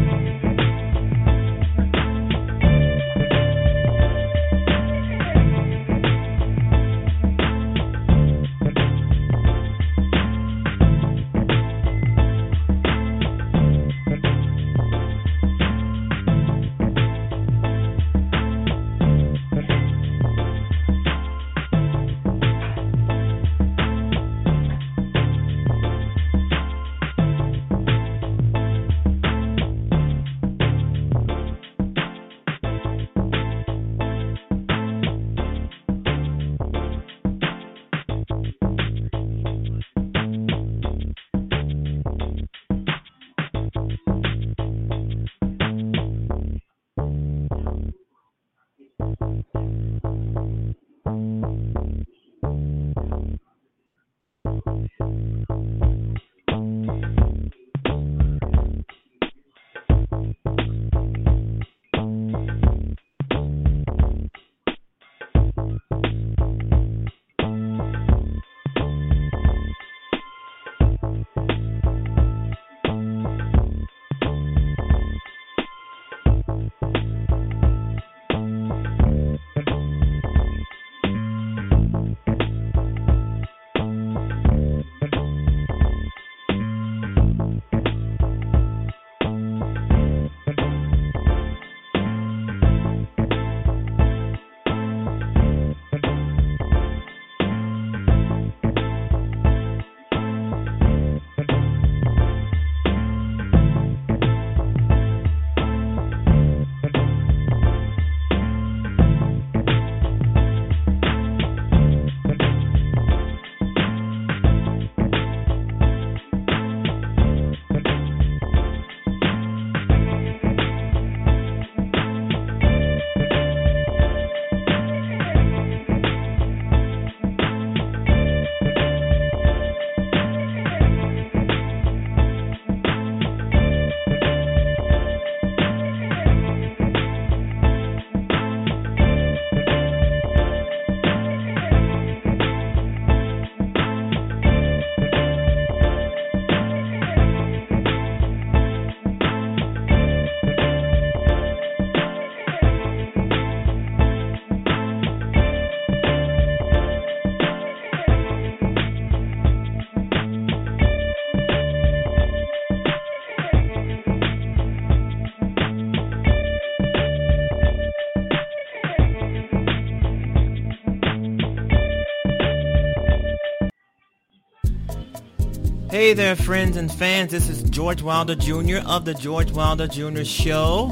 Hey there, friends and fans. This is George Wilder Junior of the George Wilder Junior Show.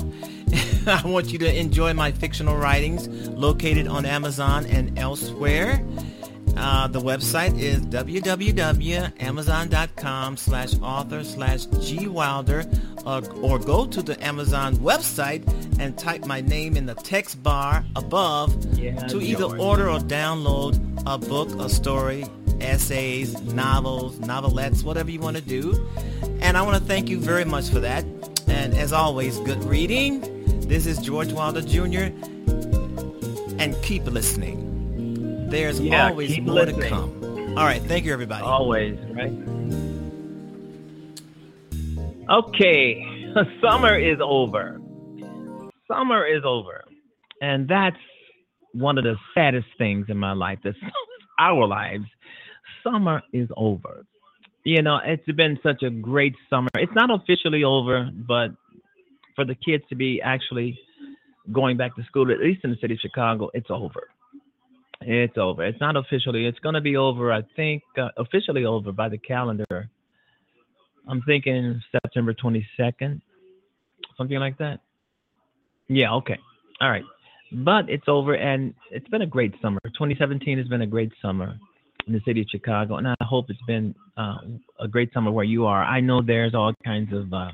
I want you to enjoy my fictional writings located on Amazon and elsewhere. Uh, the website is www.amazon.com slash author slash G Wilder, uh, or go to the Amazon website and type my name in the text bar above Yeah, to either George. order or download a book, a story, essays, novels, novelettes, whatever you want to do. And I want to thank you very much for that. And as always, good reading. This is George Wilder Junior And keep listening. There's Yeah, always keep more listening. to come. All right. Thank you, everybody. Always, right? Okay, summer is over. summer is over, and that's one of the saddest things in my life. That's our lives. Summer is over. You know, it's been such a great summer. It's not officially over, but for the kids to be actually going back to school, at least in the city of Chicago, it's over. It's over. It's not officially. It's going to be over, I think, uh, officially over by the calendar. I'm thinking September twenty-second, something like that. Yeah, okay. All right. But it's over, and it's been a great summer. twenty seventeen has been a great summer in the city of Chicago, and I hope it's been uh, a great summer where you are. I know there's all kinds of uh,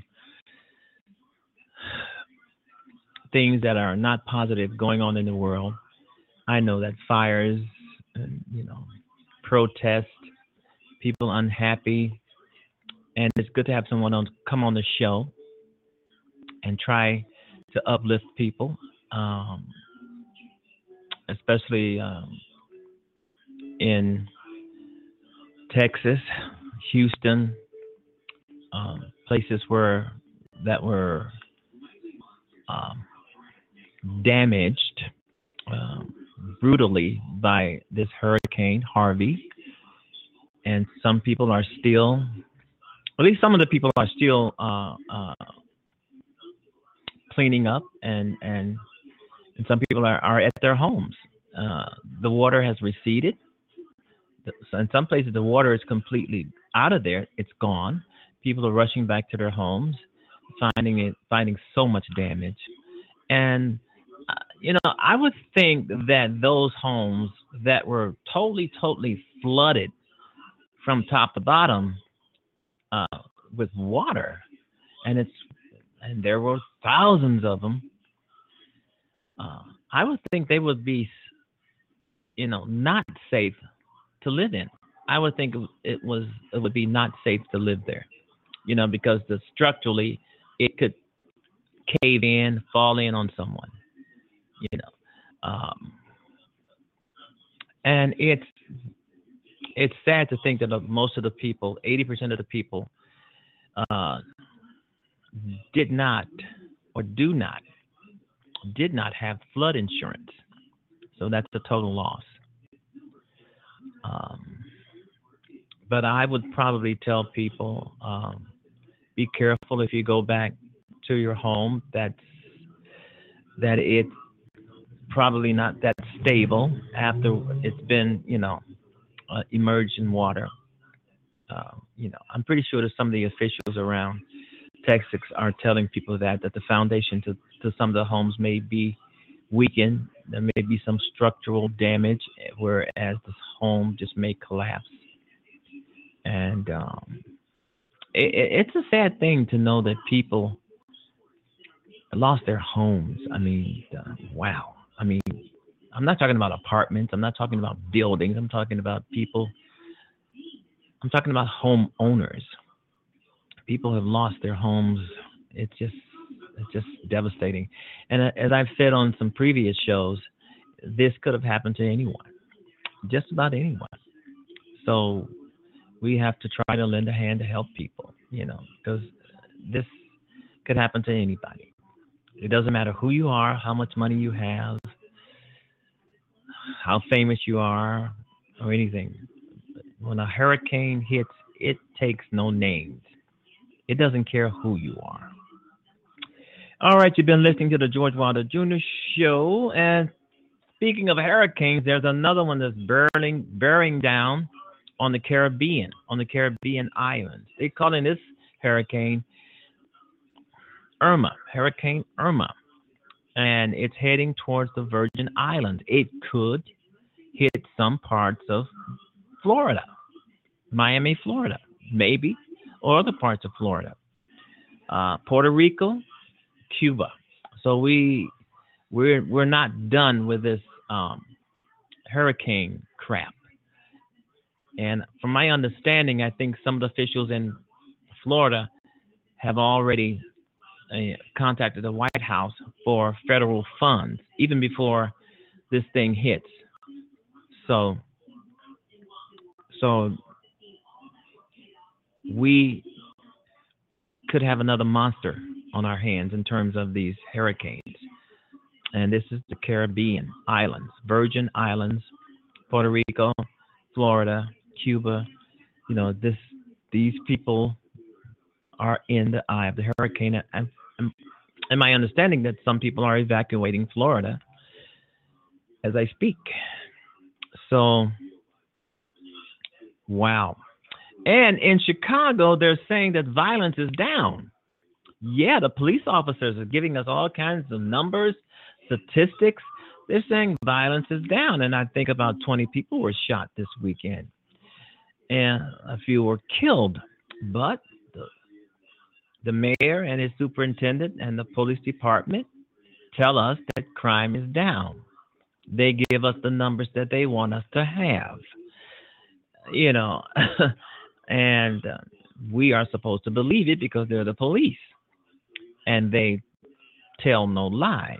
things that are not positive going on in the world. I know that fires, and, you know, protests, people unhappy, and it's good to have someone else come on the show and try to uplift people, um, especially um, in Texas, Houston, um, places where that were um, damaged um, brutally by this Hurricane Harvey, and some people are still, at least some of the people are still uh, uh, cleaning up, and, and and some people are, are at their homes. Uh, the water has receded. So in some places, the water is completely out of there. It's gone. People are rushing back to their homes, finding it, finding so much damage. And, uh, you know, I would think that those homes that were totally, totally flooded from top to bottom uh, with water, and it's and there were thousands of them, uh, I would think they would be, you know, not safe to live in. I would think it was it would be not safe to live there, you know, because the structurally it could cave in, fall in on someone, you know, um, and it's it's sad to think that most of the people, eighty percent of the people, uh, did not or do not did not have flood insurance, so that's a total loss. Um, but I would probably tell people, um, be careful if you go back to your home. That's that it's probably not that stable after it's been, you know, uh, immersed in water. Uh, you know, I'm pretty sure that some of the officials around Texas are telling people that that the foundation to, to some of the homes may be weakened. There may be some structural damage, whereas this home just may collapse. And um, it, it's a sad thing to know that people lost their homes. I mean, uh, wow. I mean, I'm not talking about apartments. I'm not talking about buildings. I'm talking about people. I'm talking about home owners. People have lost their homes. It's just It's just devastating. And as I've said on some previous shows, this could have happened to anyone, just about anyone. So we have to try to lend a hand to help people, you know, because this could happen to anybody. It doesn't matter who you are, how much money you have, how famous you are, or anything. When a hurricane hits, it takes no names. It doesn't care who you are. All right, you've been listening to the George Wilder Junior Show. And speaking of hurricanes, there's another one that's bearing, bearing down on the Caribbean, on the Caribbean islands. They're calling this hurricane Irma, Hurricane Irma. And it's heading towards the Virgin Islands. It could hit some parts of Florida, Miami, Florida, maybe, or other parts of Florida, uh, Puerto Rico, Cuba. So we we're we're not done with this um, hurricane crap. And from my understanding, I think some of the officials in Florida have already uh, contacted the White House for federal funds, even before this thing hits. So, so we could have another monster on our hands in terms of these hurricanes. and this is the Caribbean islands, Virgin Islands, Puerto Rico, Florida, Cuba. You know, this these people are in the eye of the hurricane, and, and, and my understanding that some people are evacuating Florida as I speak. So, wow. And in Chicago, they're saying that violence is down. Yeah, the police officers are giving us all kinds of numbers, statistics. They're saying violence is down. And I think about twenty people were shot this weekend. And a few were killed. But the, the mayor and his superintendent and the police department tell us that crime is down. They give us the numbers that they want us to have. You know, and uh, we are supposed to believe it because they're the police. And they tell no lies.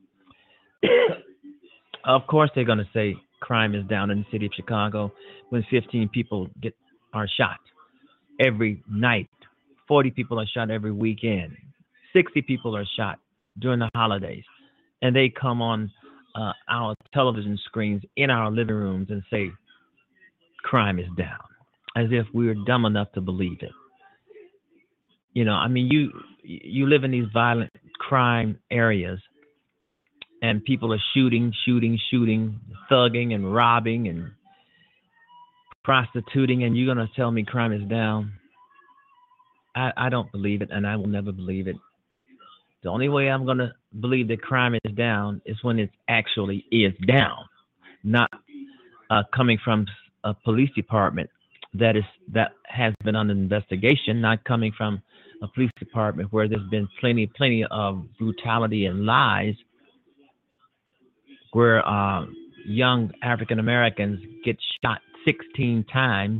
Of course, they're going to say crime is down in the city of Chicago when fifteen people get are shot every night. forty people are shot every weekend. sixty people are shot during the holidays. And they come on uh, our television screens in our living rooms and say crime is down, as if we were dumb enough to believe it. You know, I mean, you you live in these violent crime areas, and people are shooting, shooting, shooting, thugging and robbing and prostituting, and you're going to tell me crime is down? I, I don't believe it, and I will never believe it. The only way I'm going to believe that crime is down is when it actually is down, not uh, coming from a police department that is that has been under investigation, not coming from a police department where there's been plenty, plenty of brutality and lies, where uh, young African Americans get shot sixteen times.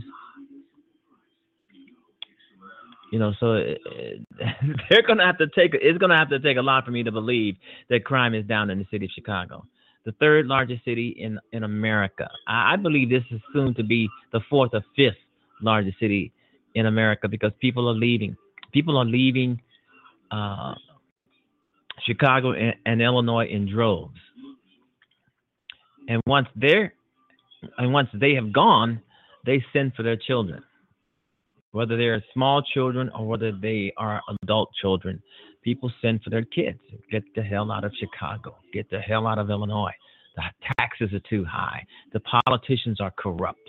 You know, so uh, they're gonna have to take. It's gonna have to take a lot for me to believe that crime is down in the city of Chicago, the third largest city in in America. I, I believe this is soon to be the fourth or fifth largest city in America because people are leaving. People are leaving uh, Chicago and, and Illinois in droves. And once they're, and once they have gone, they send for their children, whether they're small children or whether they are adult children. People send for their kids. Get the hell out of Chicago. Get the hell out of Illinois. The taxes are too high. The politicians are corrupt.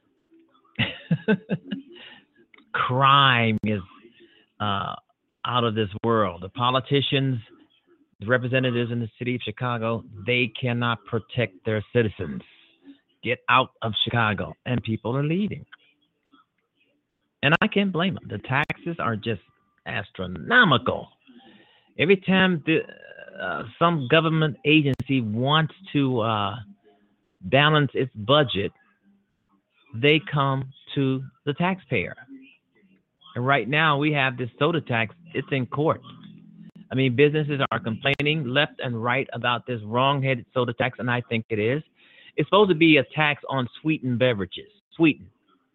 Crime is uh, out of this world. The politicians, the representatives in the city of Chicago, they cannot protect their citizens. Get out of Chicago, and people are leaving. And I can't blame them. The taxes are just astronomical. Every time the, uh, some government agency wants to uh, balance its budget, they come to the taxpayer. And right now we have this soda tax. It's in court. I mean, businesses are complaining left and right about this wrong-headed soda tax, and I think it is. It's supposed to be a tax on sweetened beverages, sweetened.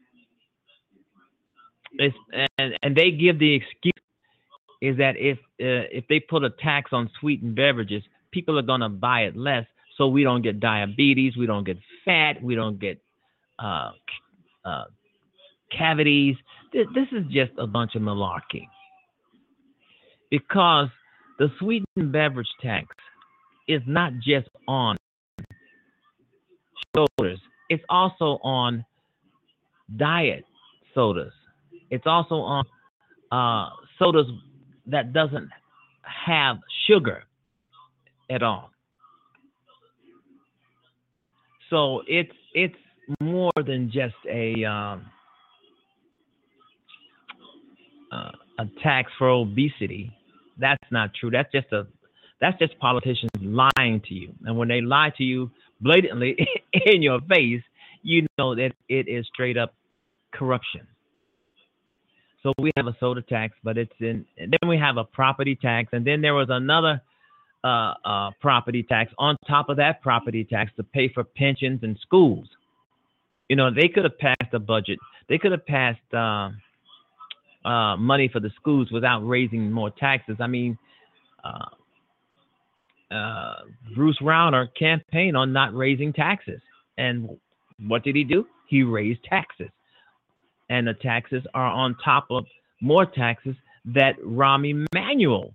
It's, and, and they give the excuse is that if uh, if they put a tax on sweetened beverages, people are going to buy it less, so we don't get diabetes, we don't get fat, we don't get uh, uh, cavities. This, this is just a bunch of malarkey. Because the sweetened beverage tax is not just on sodas, it's also on diet sodas. It's also on uh, sodas that doesn't have sugar at all. So it's it's more than just a um, uh, a tax for obesity. That's not true. That's just a that's just politicians lying to you. And when they lie to you blatantly in your face, you know that it is straight up corruption. So we have a soda tax, but it's in. And then we have a property tax, and then there was another uh, uh, property tax on top of that property tax to pay for pensions and schools. You know, they could have passed a budget. They could have passed uh, uh, money for the schools without raising more taxes. I mean, uh, uh, Bruce Rauner campaigned on not raising taxes. And what did he do? He raised taxes. And the taxes are on top of more taxes that Rahm Emanuel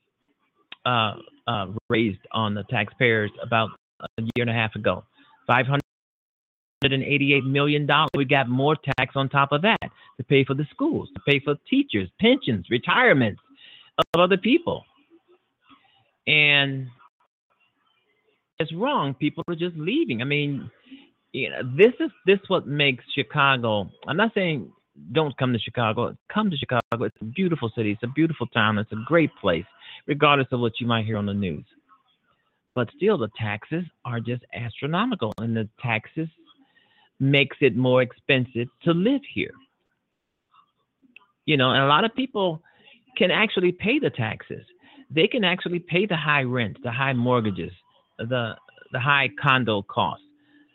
uh, uh, raised on the taxpayers about a year and a half ago. five hundred eighty-eight million dollars. We got more tax on top of that to pay for the schools, to pay for teachers, pensions, retirements of other people. And it's wrong. People are just leaving. I mean, you know, this is this what makes Chicago. I'm not saying don't come to Chicago. Come to Chicago. It's a beautiful city. It's a beautiful town. It's a great place, regardless of what you might hear on the news. But still, the taxes are just astronomical, and the taxes makes it more expensive to live here. You know, and a lot of people can actually pay the taxes. They can actually pay the high rent, the high mortgages, the the high condo costs.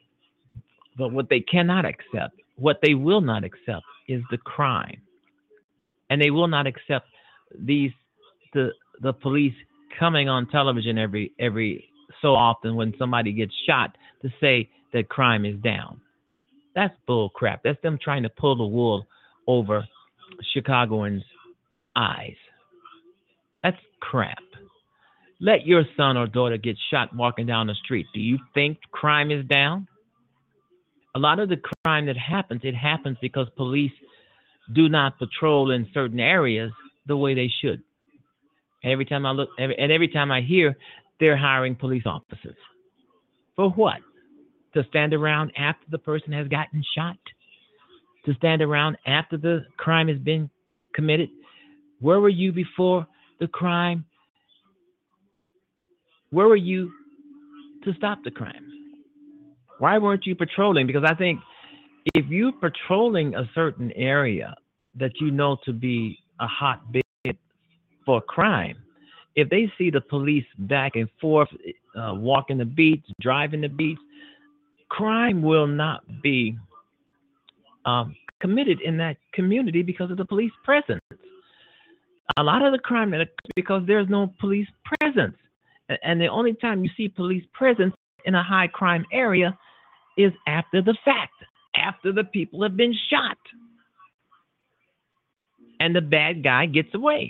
But what they cannot accept, what they will not accept, is the crime, and they will not accept these the the police coming on television every every so often when somebody gets shot to say that crime is down. That's bull crap. That's them trying to pull the wool over Chicagoans' eyes. That's crap. Let your son or daughter get shot walking down the street. Do you think crime is down? A lot of the crime that happens, it happens because police do not patrol in certain areas the way they should. Every time I look, every, and every time I hear, they're hiring police officers. For what? To stand around after the person has gotten shot? To stand around after the crime has been committed? Where were you before the crime? Where were you to stop the crime? Why weren't you patrolling? Because I think if you're patrolling a certain area that you know to be a hotbed for crime, if they see the police back and forth, uh, walking the beats, driving the beats, crime will not be um, committed in that community because of the police presence. A lot of the crime is because there's no police presence. And the only time you see police presence in a high crime area is after the fact, after the people have been shot and the bad guy gets away.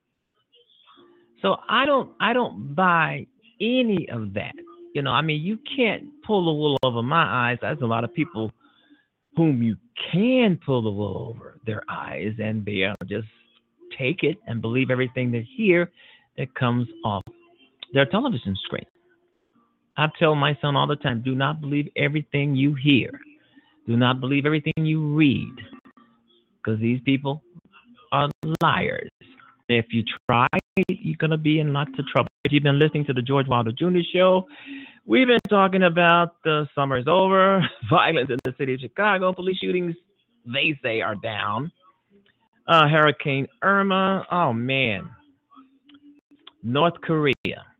So I don't I don't buy any of that. You know, I mean, you can't pull the wool over my eyes. There's a lot of people whom you can pull the wool over their eyes and be able to just take it and believe everything they hear that comes off their television screen. I tell my son all the time, do not believe everything you hear. Do not believe everything you read, because these people are liars. If you try, you're going to be in lots of trouble. If you've been listening to the George Wilder Junior Show, we've been talking about the summer is over, violence in the city of Chicago, police shootings, they say, are down. Uh, Hurricane Irma, oh man. North Korea.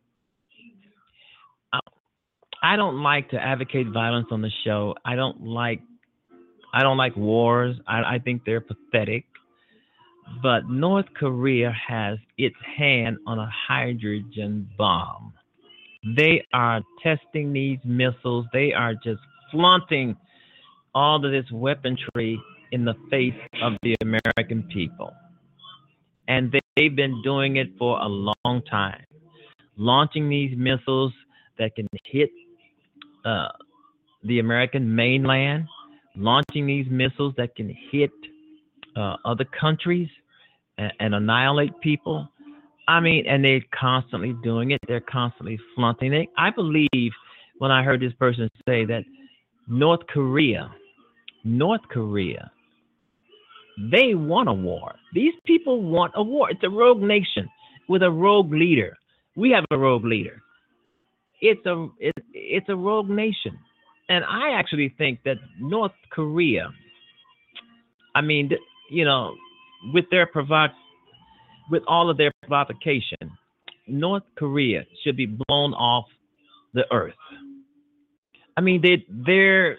I don't like to advocate violence on the show. I don't like I don't like wars. I, I think they're pathetic. But North Korea has its hand on a hydrogen bomb. They are testing these missiles. They are just flaunting all of this weaponry in the face of the American people. And they, they've been doing it for a long time, launching these missiles that can hit uh, the American mainland, launching these missiles that can hit uh, other countries and, and annihilate people. I mean, and they're constantly doing it. They're constantly flaunting it. I believe when I heard this person say that North Korea, North Korea, they want a war. These people want a war. It's a rogue nation with a rogue leader. We have a rogue leader. It's a it, it's a rogue nation, and I actually think that North Korea, I mean, you know, with their provoc, with all of their provocation, North Korea should be blown off the earth. I mean, they they're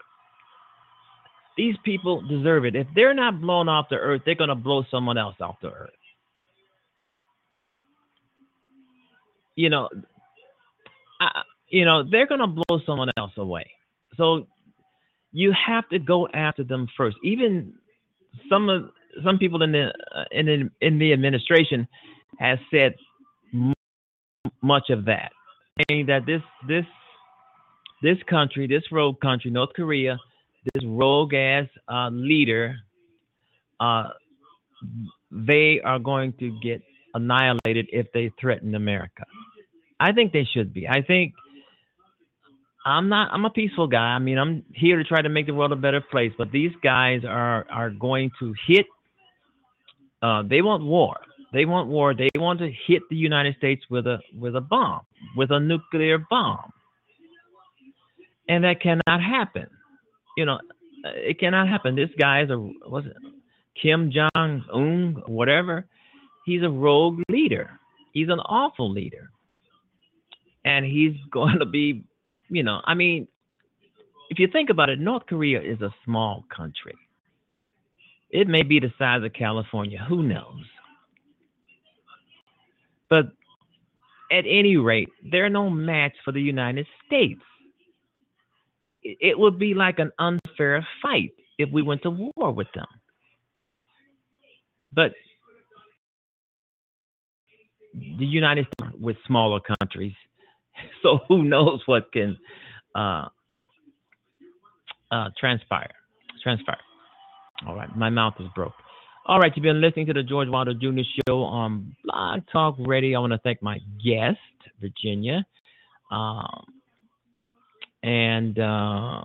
these people deserve it. If they're not blown off the earth, they're going to blow someone else off the earth. You know, I, you know, they're going to blow someone else away. So you have to go after them first. Even some of some people in the uh, in the, in the administration has said m- much of that, saying that this this this country, this rogue country, North Korea, this rogue ass uh, leader, uh, they are going to get annihilated if they threaten America. I think they should be. I think I'm not. I'm a peaceful guy. I mean, I'm here to try to make the world a better place. But these guys are are going to hit. Uh, they want war. They want war. They want to hit the United States with a with a bomb, with a nuclear bomb, and that cannot happen. You know, it cannot happen. This guy is a what's it, Kim Jong Un, whatever. He's a rogue leader. He's an awful leader, and he's going to be. You know, I mean, if you think about it, North Korea is a small country. It may be the size of California. Who knows? But at any rate, they're no match for the United States. It would be like an unfair fight if we went to war with them. But the United States with smaller countries. So who knows what can uh, uh, transpire? Transpire. All right, my mouth is broke. All right, you've been listening to the George Wilder Junior Show on Blog Talk Radio. I want to thank my guest, Virginia, um, and uh,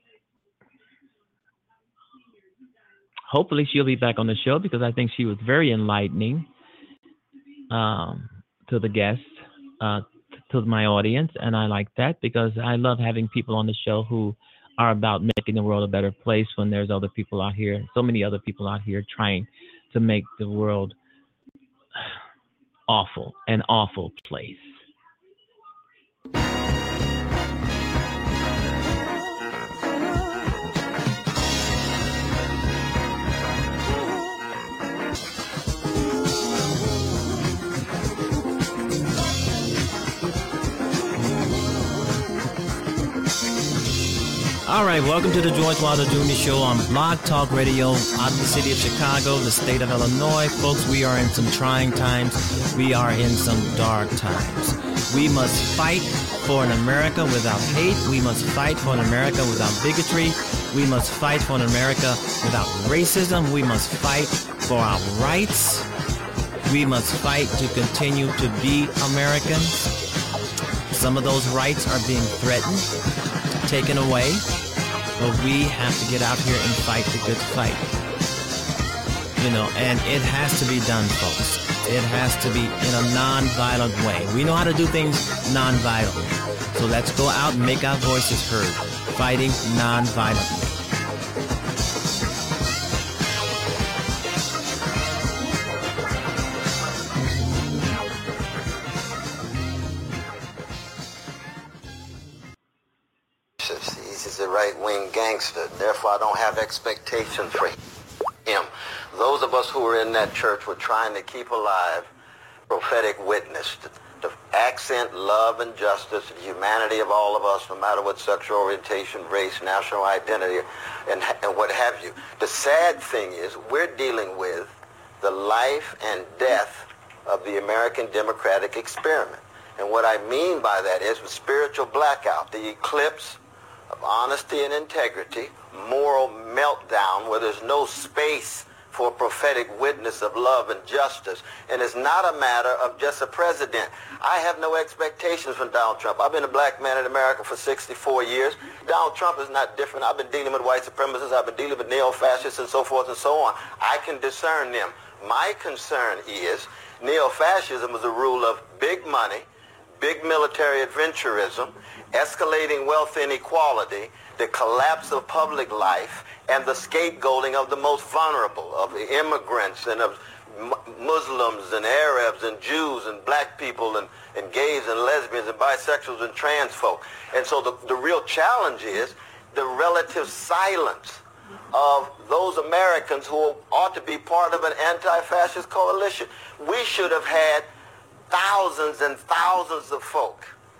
hopefully she'll be back on the show because I think she was very enlightening um, to the guests. Uh, to my audience, and I like that because I love having people on the show who are about making the world a better place when there's other people out here, so many other people out here trying to make the world awful, an awful place. All right, welcome to the George Wilder Junior Show on Blog Talk Radio out of the city of Chicago, the state of Illinois. Folks, we are in some trying times. We are in some dark times. We must fight for an America without hate. We must fight for an America without bigotry. We must fight for an America without racism. We must fight for our rights. We must fight to continue to be Americans. Some of those rights are being threatened, taken away, but we have to get out here and fight the good fight. You know, and it has to be done, folks. It has to be in a non-violent way. We know how to do things non-violently. So let's go out and make our voices heard, fighting non-violently. He's a right-wing gangster. Therefore, I don't have expectations for him. Those of us who were in that church were trying to keep alive prophetic witness, to, to accent love and justice, the humanity of all of us, no matter what sexual orientation, race, national identity, and, and what have you. The sad thing is we're dealing with the life and death of the American democratic experiment. And what I mean by that is the spiritual blackout, the eclipse of honesty and integrity, moral meltdown where there's no space for prophetic witness of love and justice. And it's not a matter of just a president. I have no expectations from Donald Trump. I've been a black man in America for sixty-four years. Donald Trump is not different. I've been dealing with white supremacists. I've been dealing with neo-fascists and so forth and so on. I can discern them. My concern is neo-fascism is a rule of big money, big military adventurism, escalating wealth inequality, the collapse of public life, and the scapegoating of the most vulnerable, of the immigrants and of Muslims and Arabs and Jews and black people and, and gays and lesbians and bisexuals and trans folk. And so the, the real challenge is the relative silence of those Americans who ought to be part of an anti-fascist coalition. We should have had thousands and thousands of folk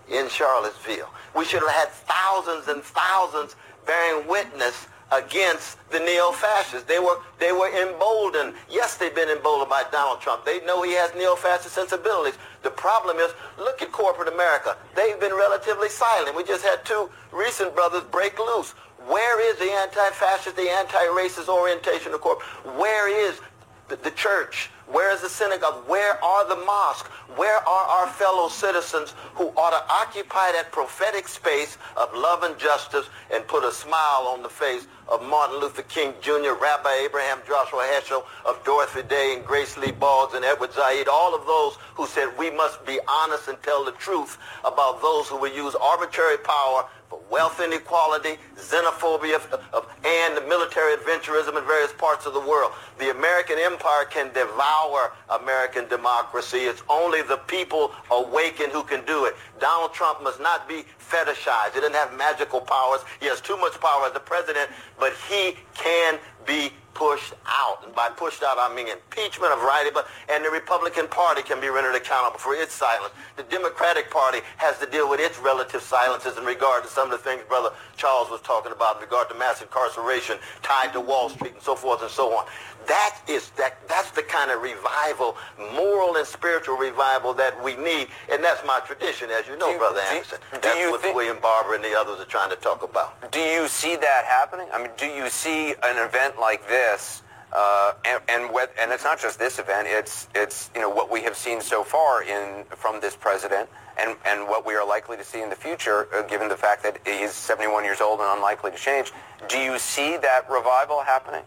in Charlottesville. We should have had thousands and thousands bearing witness against the neo-fascists. They were they were emboldened. Yes, they've been emboldened by Donald Trump. They know he has neo-fascist sensibilities. The problem is, look at corporate America. They've been relatively silent. We just had two recent brothers break loose. Where is the anti-fascist, the anti-racist orientation of corporate? Where is the, the church? Where is the synagogue? Where are the mosques? Where are our fellow citizens who ought to occupy that prophetic space of love and justice and put a smile on the face of Martin Luther King Junior, Rabbi Abraham Joshua Heschel, of Dorothy Day and Grace Lee Boggs and Edward Said, all of those who said we must be honest and tell the truth about those who will use arbitrary power for wealth inequality, xenophobia, of, of, and the military adventurism in various parts of the world. The American empire can devour American democracy. It's only the people awakened who can do it. Donald Trump must not be fetishized. He doesn't have magical powers. He has too much power as the president, but he can be pushed out. And by pushed out, I mean impeachment, a variety, but and the Republican Party can be rendered accountable for its silence. The Democratic Party has to deal with its relative silences in regard to some of the things Brother Charles was talking about in regard to mass incarceration tied to Wall Street and so forth and so on. That is that that's the kind of revival, moral and spiritual revival that we need, and that's my tradition, as you know, you, Brother do, Anderson. Do that's what think, William Barber and the others are trying to talk about. Do you see that happening? I mean, do you see an event like this, uh, and and, with, and it's not just this event; it's it's you know what we have seen so far in from this president, and and what we are likely to see in the future, uh, given the fact that he's seventy-one years old and unlikely to change. Do you see that revival happening?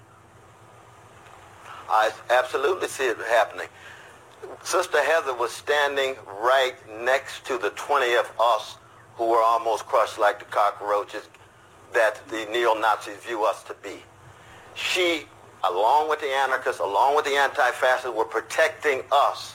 I absolutely see it happening. Sister Heather was standing right next to the twenty of us who were almost crushed like the cockroaches that the neo-Nazis view us to be. She, along with the anarchists, along with the anti-fascists, were protecting us.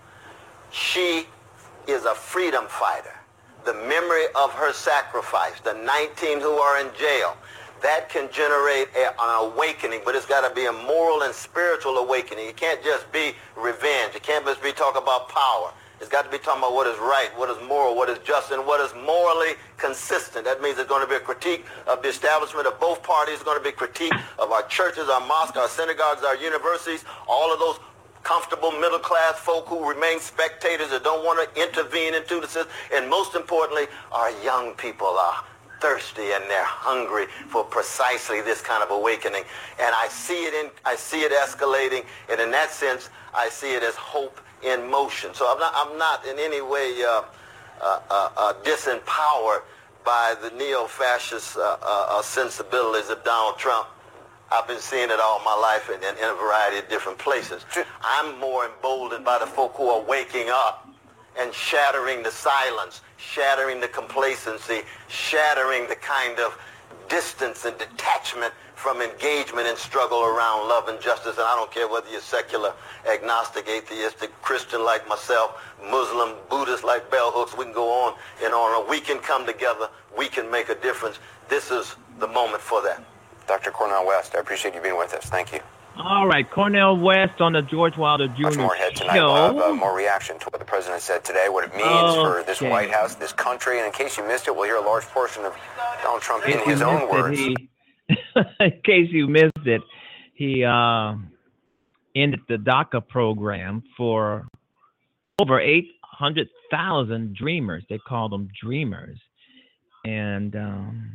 She is a freedom fighter. The memory of her sacrifice, the nineteen who are in jail, that can generate a, an awakening, but it's got to be a moral and spiritual awakening. It can't just be revenge. It can't just be talking about power. It's got to be talking about what is right, what is moral, what is just, and what is morally consistent. That means there's going to be a critique of the establishment of both parties. There's going to be a critique of our churches, our mosques, our synagogues, our universities, all of those comfortable middle-class folk who remain spectators that don't want to intervene into the system. And most importantly, our young people are thirsty and they're hungry for precisely this kind of awakening. And I see it in, I see it escalating, and in that sense, I see it as hope in motion. So I'm not, I'm not in any way uh, uh, uh, uh, disempowered by the neo-fascist uh, uh, sensibilities of Donald Trump. I've been seeing it all my life in, in, in a variety of different places. I'm more emboldened by the folk who are waking up and shattering the silence, shattering the complacency, shattering the kind of distance and detachment from engagement and struggle around love and justice. And I don't care whether you're secular, agnostic, atheistic, Christian like myself, Muslim, Buddhist like bell hooks, we can go on and on. We can come together. We can make a difference. This is the moment for that. Doctor Cornel West, I appreciate you being with us. Thank you. All right, Cornel West on the George Wilder Junior Much more ahead tonight. Show. We'll have uh, more reaction to what the president said today, what it means okay. for this White House, this country. And in case you missed it, we'll hear a large portion of Donald Trump in, in his own words. It, he, in case you missed it, he uh, ended the DACA program for over eight hundred thousand dreamers. They call them dreamers. And um,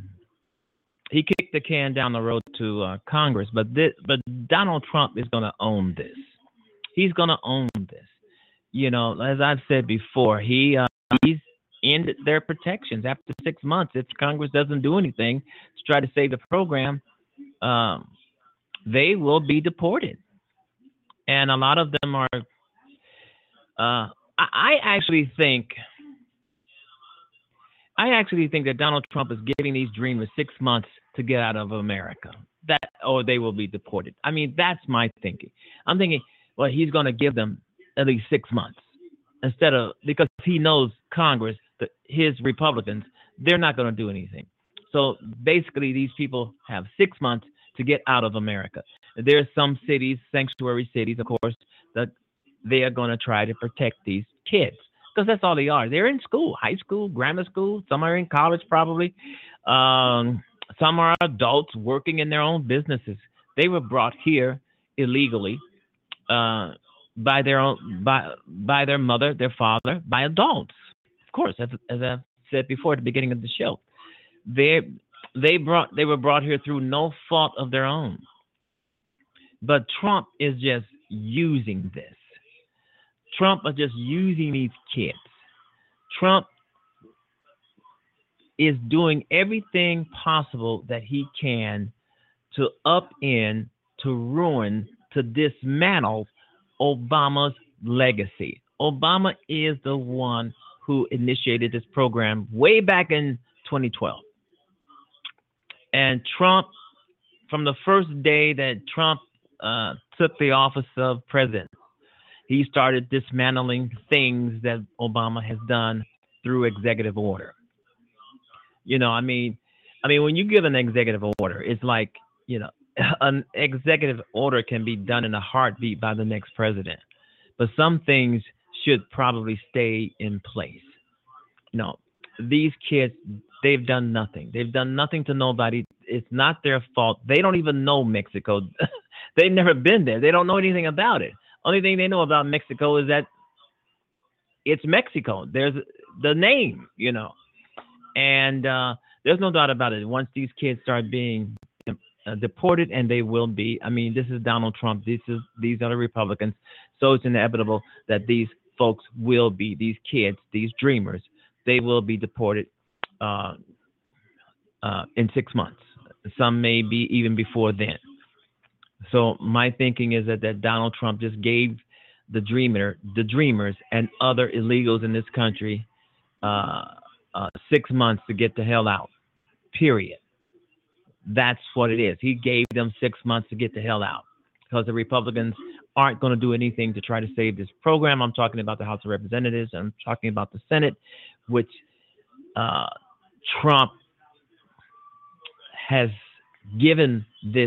he kicked the can down the road to uh, Congress, but this, but Donald Trump is going to own this. He's going to own this. You know, as I've said before, he uh, he's ended their protections after six months. If Congress doesn't do anything to try to save the program, um, they will be deported, and a lot of them are. Uh, I, I actually think. I actually think that Donald Trump is giving these dreamers six months to get out of America, that or they will be deported. I mean, that's my thinking. I'm thinking, well, he's going to give them at least six months instead of, because he knows Congress, the, his Republicans, they're not going to do anything. So basically, these people have six months to get out of America. There's some cities, sanctuary cities, of course, that they are going to try to protect these kids. because that's all they are. They're in school, high school, grammar school. Some are in college, probably. Um, some are adults working in their own businesses. They were brought here illegally uh, by their own, by by their mother, their father, by adults. Of course, as, as I said before at the beginning of the show, they they brought they were brought here through no fault of their own. But Trump is just using this. Trump is just using these kids. Trump is doing everything possible that he can to upend, to ruin, to dismantle Obama's legacy. Obama is the one who initiated this program way back in twenty twelve. And Trump, from the first day that Trump uh, took the office of president, he started dismantling things that Obama has done through executive order. You know, I mean, I mean, when you give an executive order, it's like, you know, an executive order can be done in a heartbeat by the next president. But some things should probably stay in place. You know, these kids, they've done nothing. They've done nothing to nobody. It's not their fault. They don't even know Mexico. They've never been there. They don't know anything about it. Only thing they know about Mexico is that it's Mexico. There's the name, you know. And uh, there's no doubt about it. Once these kids start being uh, deported, and they will be, I mean, this is Donald Trump. This is these are the Republicans. So it's inevitable that these folks will be, these kids, these dreamers, they will be deported uh, uh, in six months. Some may be even before then. So my thinking is that, that Donald Trump just gave the dreamer, the dreamers, and other illegals in this country uh, uh, six months to get the hell out. Period. That's what it is. He gave them six months to get the hell out because the Republicans aren't going to do anything to try to save this program. I'm talking about the House of Representatives. I'm talking about the Senate, which uh, Trump has given this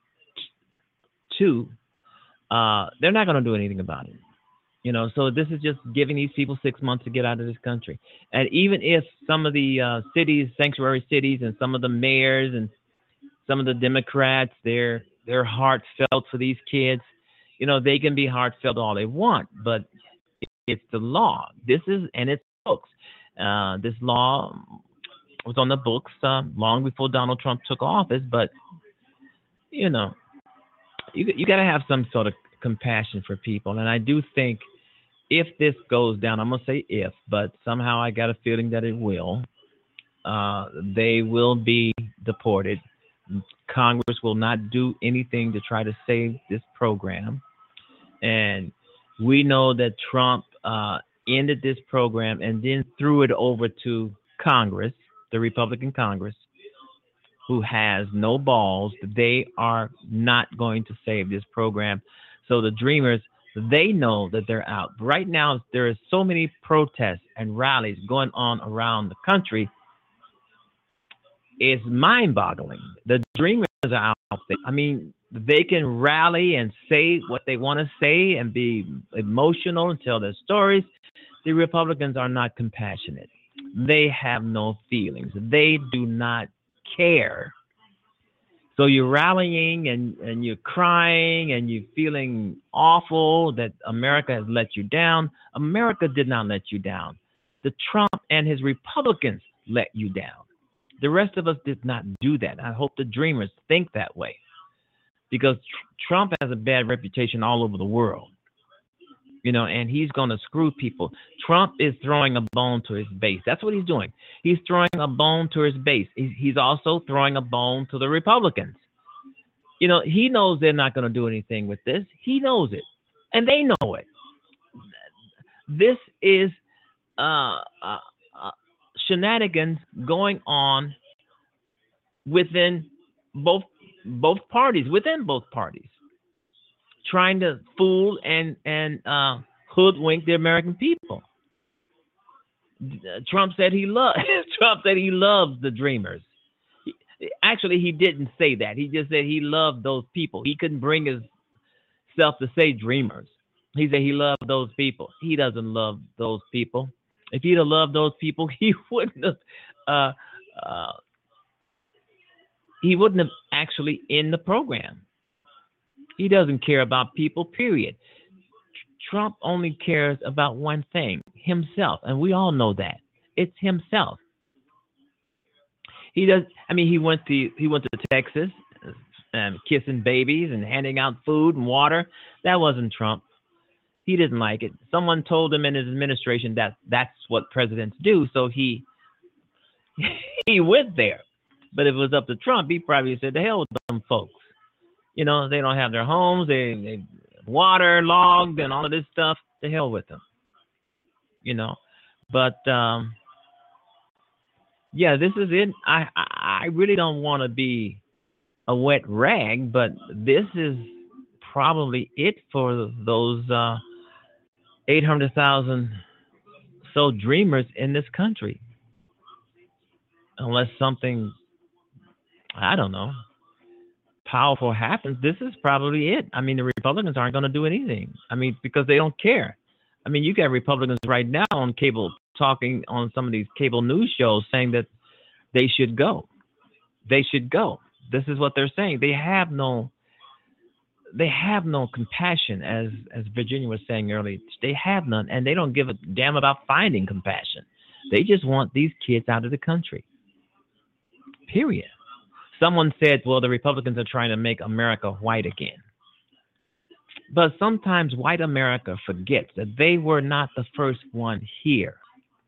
to. Uh, they're not going to do anything about it. You know, so this is just giving these people six months to get out of this country. And even if some of the uh, cities, sanctuary cities, and some of the mayors and some of the Democrats, they're they're heartfelt for these kids, you know, they can be heartfelt all they want, but it's the law. This is, and it's books. Uh, this law was on the books uh, long before Donald Trump took office, but, you know, you you got to have some sort of compassion for people. And I do think if this goes down, I'm going to say if, but somehow I got a feeling that it will, uh, they will be deported. Congress will not do anything to try to save this program. And we know that Trump uh, ended this program and then threw it over to Congress, the Republican Congress, who has no balls. They are not going to save this program. So the dreamers, they know that they're out. Right now, there are so many protests and rallies going on around the country. It's mind-boggling. The dreamers are out there. I mean, they can rally and say what they want to say and be emotional and tell their stories. The Republicans are not compassionate. They have no feelings. They do not care. So you're rallying and, and you're crying and you're feeling awful that America has let you down. America did not let you down. The Trump and his Republicans let you down. The rest of us did not do that. I hope the dreamers think that way, because tr- Trump has a bad reputation all over the world, you know, and he's going to screw people. Trump is throwing a bone to his base. That's what he's doing. He's throwing a bone to his base. He's, he's also throwing a bone to the Republicans. You know, he knows they're not going to do anything with this. He knows it, and they know it. This is uh, uh, uh, shenanigans going on within both both parties, within both parties, trying to fool and and uh, hoodwink the American people. Trump said he loved. Trump said he loves the dreamers. He, actually, he didn't say that. He just said he loved those people. He couldn't bring himself to say dreamers. He said he loved those people. He doesn't love those people. If he'd have loved those people, he wouldn't have. Uh, uh, he wouldn't have actually in the program. He doesn't care about people. Period. Trump only cares about one thing: himself, and we all know that it's himself. He does. I mean, he went to he went to Texas, um, kissing babies and handing out food and water. That wasn't Trump. He didn't like it. Someone told him in his administration that that's what presidents do. So he he went there. But if it was up to Trump, he probably said, "The hell with them folks. You know, they don't have their homes. They they water logged and all of this stuff. The hell with them." You know, but um, yeah, this is it. I I really don't want to be a wet rag, but this is probably it for those uh, eight hundred thousand so dreamers in this country. Unless something, I don't know, powerful happens, this is probably it. I mean, the Republicans aren't going to do anything. I mean, because they don't care. I mean, you got Republicans right now on cable talking on some of these cable news shows saying that they should go. They should go. This is what they're saying. They have no, they have no compassion, as as Virginia was saying earlier. They have none, and they don't give a damn about finding compassion. They just want these kids out of the country. Period. Someone said, well, the Republicans are trying to make America white again. But sometimes white America forgets that they were not the first one here.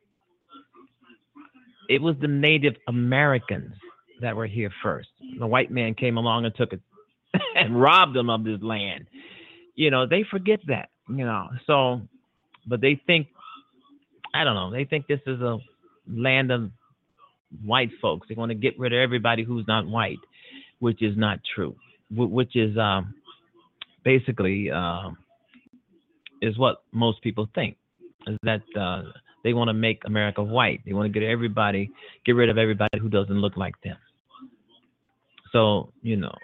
It was the Native Americans that were here first. The white man came along and took it and robbed them of this land. You know, they forget that, you know. So, but they think, I don't know, they think this is a land of white folks. They want to get rid of everybody who's not white, which is not true, which is um, basically uh, is what most people think, is that uh, they want to make America white. They want to get everybody, get rid of everybody who doesn't look like them. So, you know,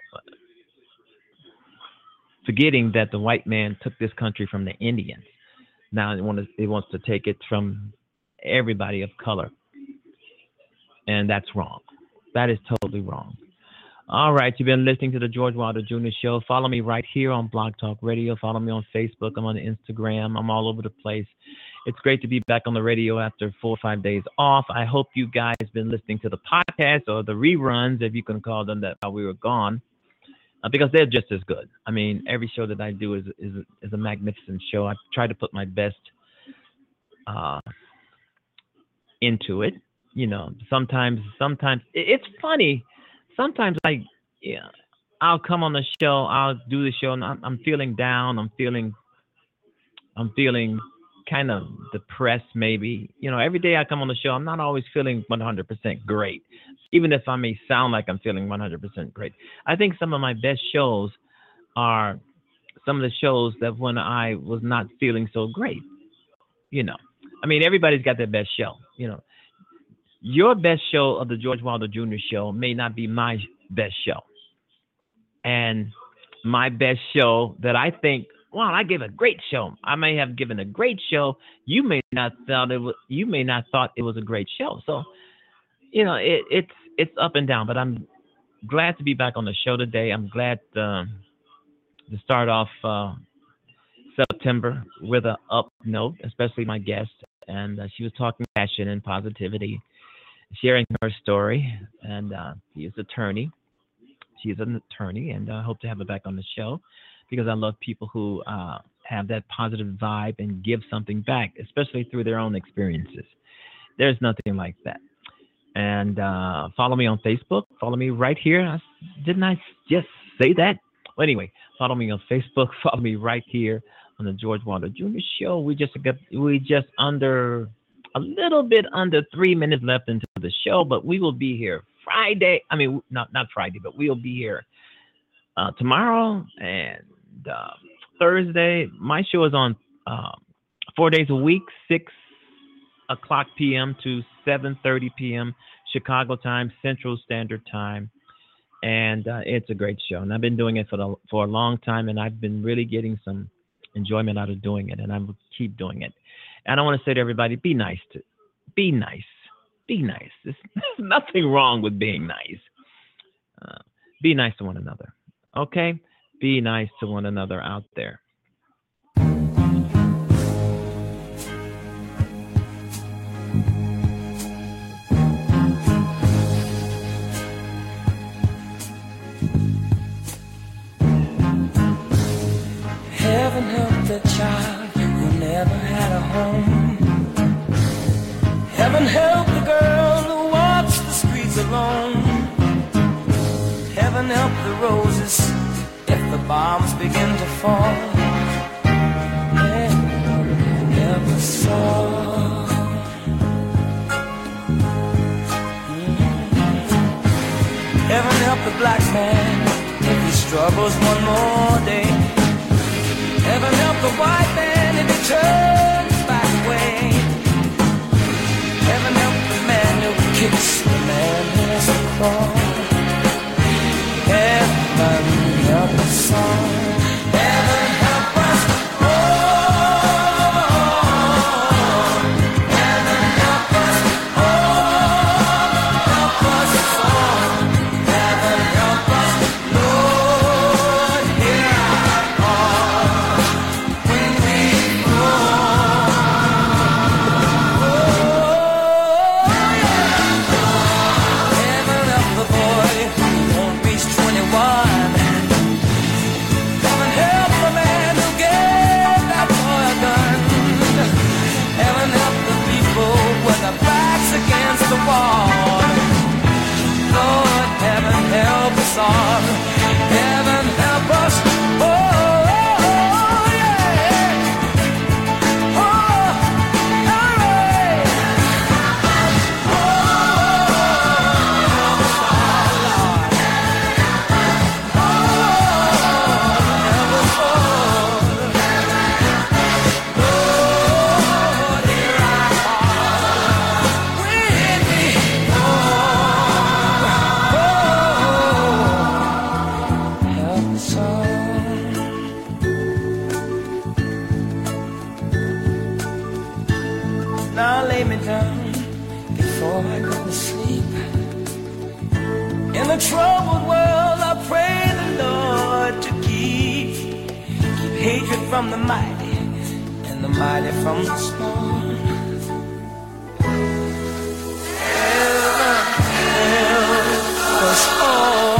forgetting that the white man took this country from the Indians. Now he wants, he wants to take it from everybody of color. And that's wrong. That is totally wrong. All right, you've been listening to the George Wilder Junior Show. Follow me right here on Blog Talk Radio. Follow me on Facebook. I'm on Instagram. I'm all over the place. It's great to be back on the radio after four or five days off. I hope you guys have been listening to the podcast or the reruns, if you can call them that, while we were gone, uh, because they're just as good. I mean, every show that I do is is, is a magnificent show. I try to put my best uh, into it. You know, sometimes, sometimes it's funny. Sometimes I, yeah, I'll come on the show, I'll do the show, and I'm, I'm feeling down. I'm feeling, I'm feeling kind of depressed, maybe. You know, every day I come on the show, I'm not always feeling one hundred percent great, even if I may sound like I'm feeling one hundred percent great. I think some of my best shows are some of the shows that when I was not feeling so great. You know, I mean, everybody's got their best show, you know. Your best show of the George Wilder Junior Show may not be my best show. And my best show that I think, well, I gave a great show. I may have given a great show. You may not thought it was, you may not thought it was a great show. So, you know, it, it's it's up and down. But I'm glad to be back on the show today. I'm glad um, to start off uh, September with an up note, especially my guest. And uh, she was talking passion and positivity, sharing her story, and uh, she is an attorney. She is an attorney, and I hope to have her back on the show because I love people who uh, have that positive vibe and give something back, especially through their own experiences. There's nothing like that. And uh, follow me on Facebook. Follow me right here. Didn't I just say that? Well, anyway, follow me on Facebook. Follow me right here on the George Wilder Junior Show. We just got we just under. A little bit under three minutes left into the show, but we will be here Friday. I mean, not not Friday, but we'll be here uh, tomorrow and uh, Thursday. My show is on uh, four days a week, six o'clock p.m. to seven thirty p.m. Chicago time, Central Standard Time, and uh, it's a great show. And I've been doing it for the, for a long time, and I've been really getting some enjoyment out of doing it, and I will keep doing it. And I want to say to everybody, be nice to, be nice, be nice. There's, there's nothing wrong with being nice. Uh, be nice to one another, okay? Be nice to one another out there. Heaven help the child who never had a home. Heaven help the girl who walks the streets alone. Heaven help the roses if the bombs begin to fall. Heaven never saw. Mm-hmm. Heaven help the black man if he struggles one more day. Heaven help the white man if he turns back away. Heaven help the man who kicks the man who has a crawl. Heaven help us all. Heaven help us all. Heaven help us all. Help us all. Heaven help us, Lord, hear our call when we fall. Oh, yeah. Heaven help the boy who won't reach twenty-one. Heaven help the man who gave that boy a gun. Heaven help the people with their backs against the wall. Lord, heaven help us all. Heaven help us. Oh, oh, yeah. Oh, all right. Oh, help us all, Lord. Oh, help us all. Lord, hear our call when we fall. Oh, help us all. Now lay me down before I go to sleep. In a troubled world, I pray the Lord to keep keep hatred from the mighty and the mighty from the small. Heaven help us all.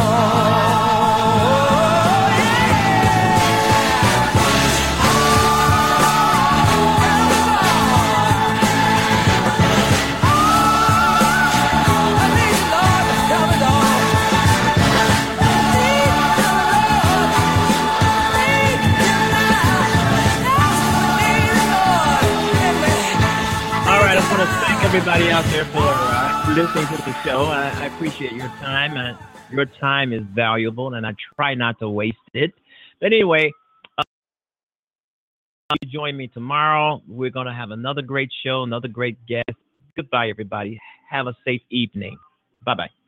All right, I want to thank everybody out there for uh, listening to the show. I, I appreciate your time. Uh, your time is valuable, and I try not to waste it. But anyway, uh, you join me tomorrow. We're going to have another great show, another great guest. Goodbye, everybody. Have a safe evening. Bye-bye.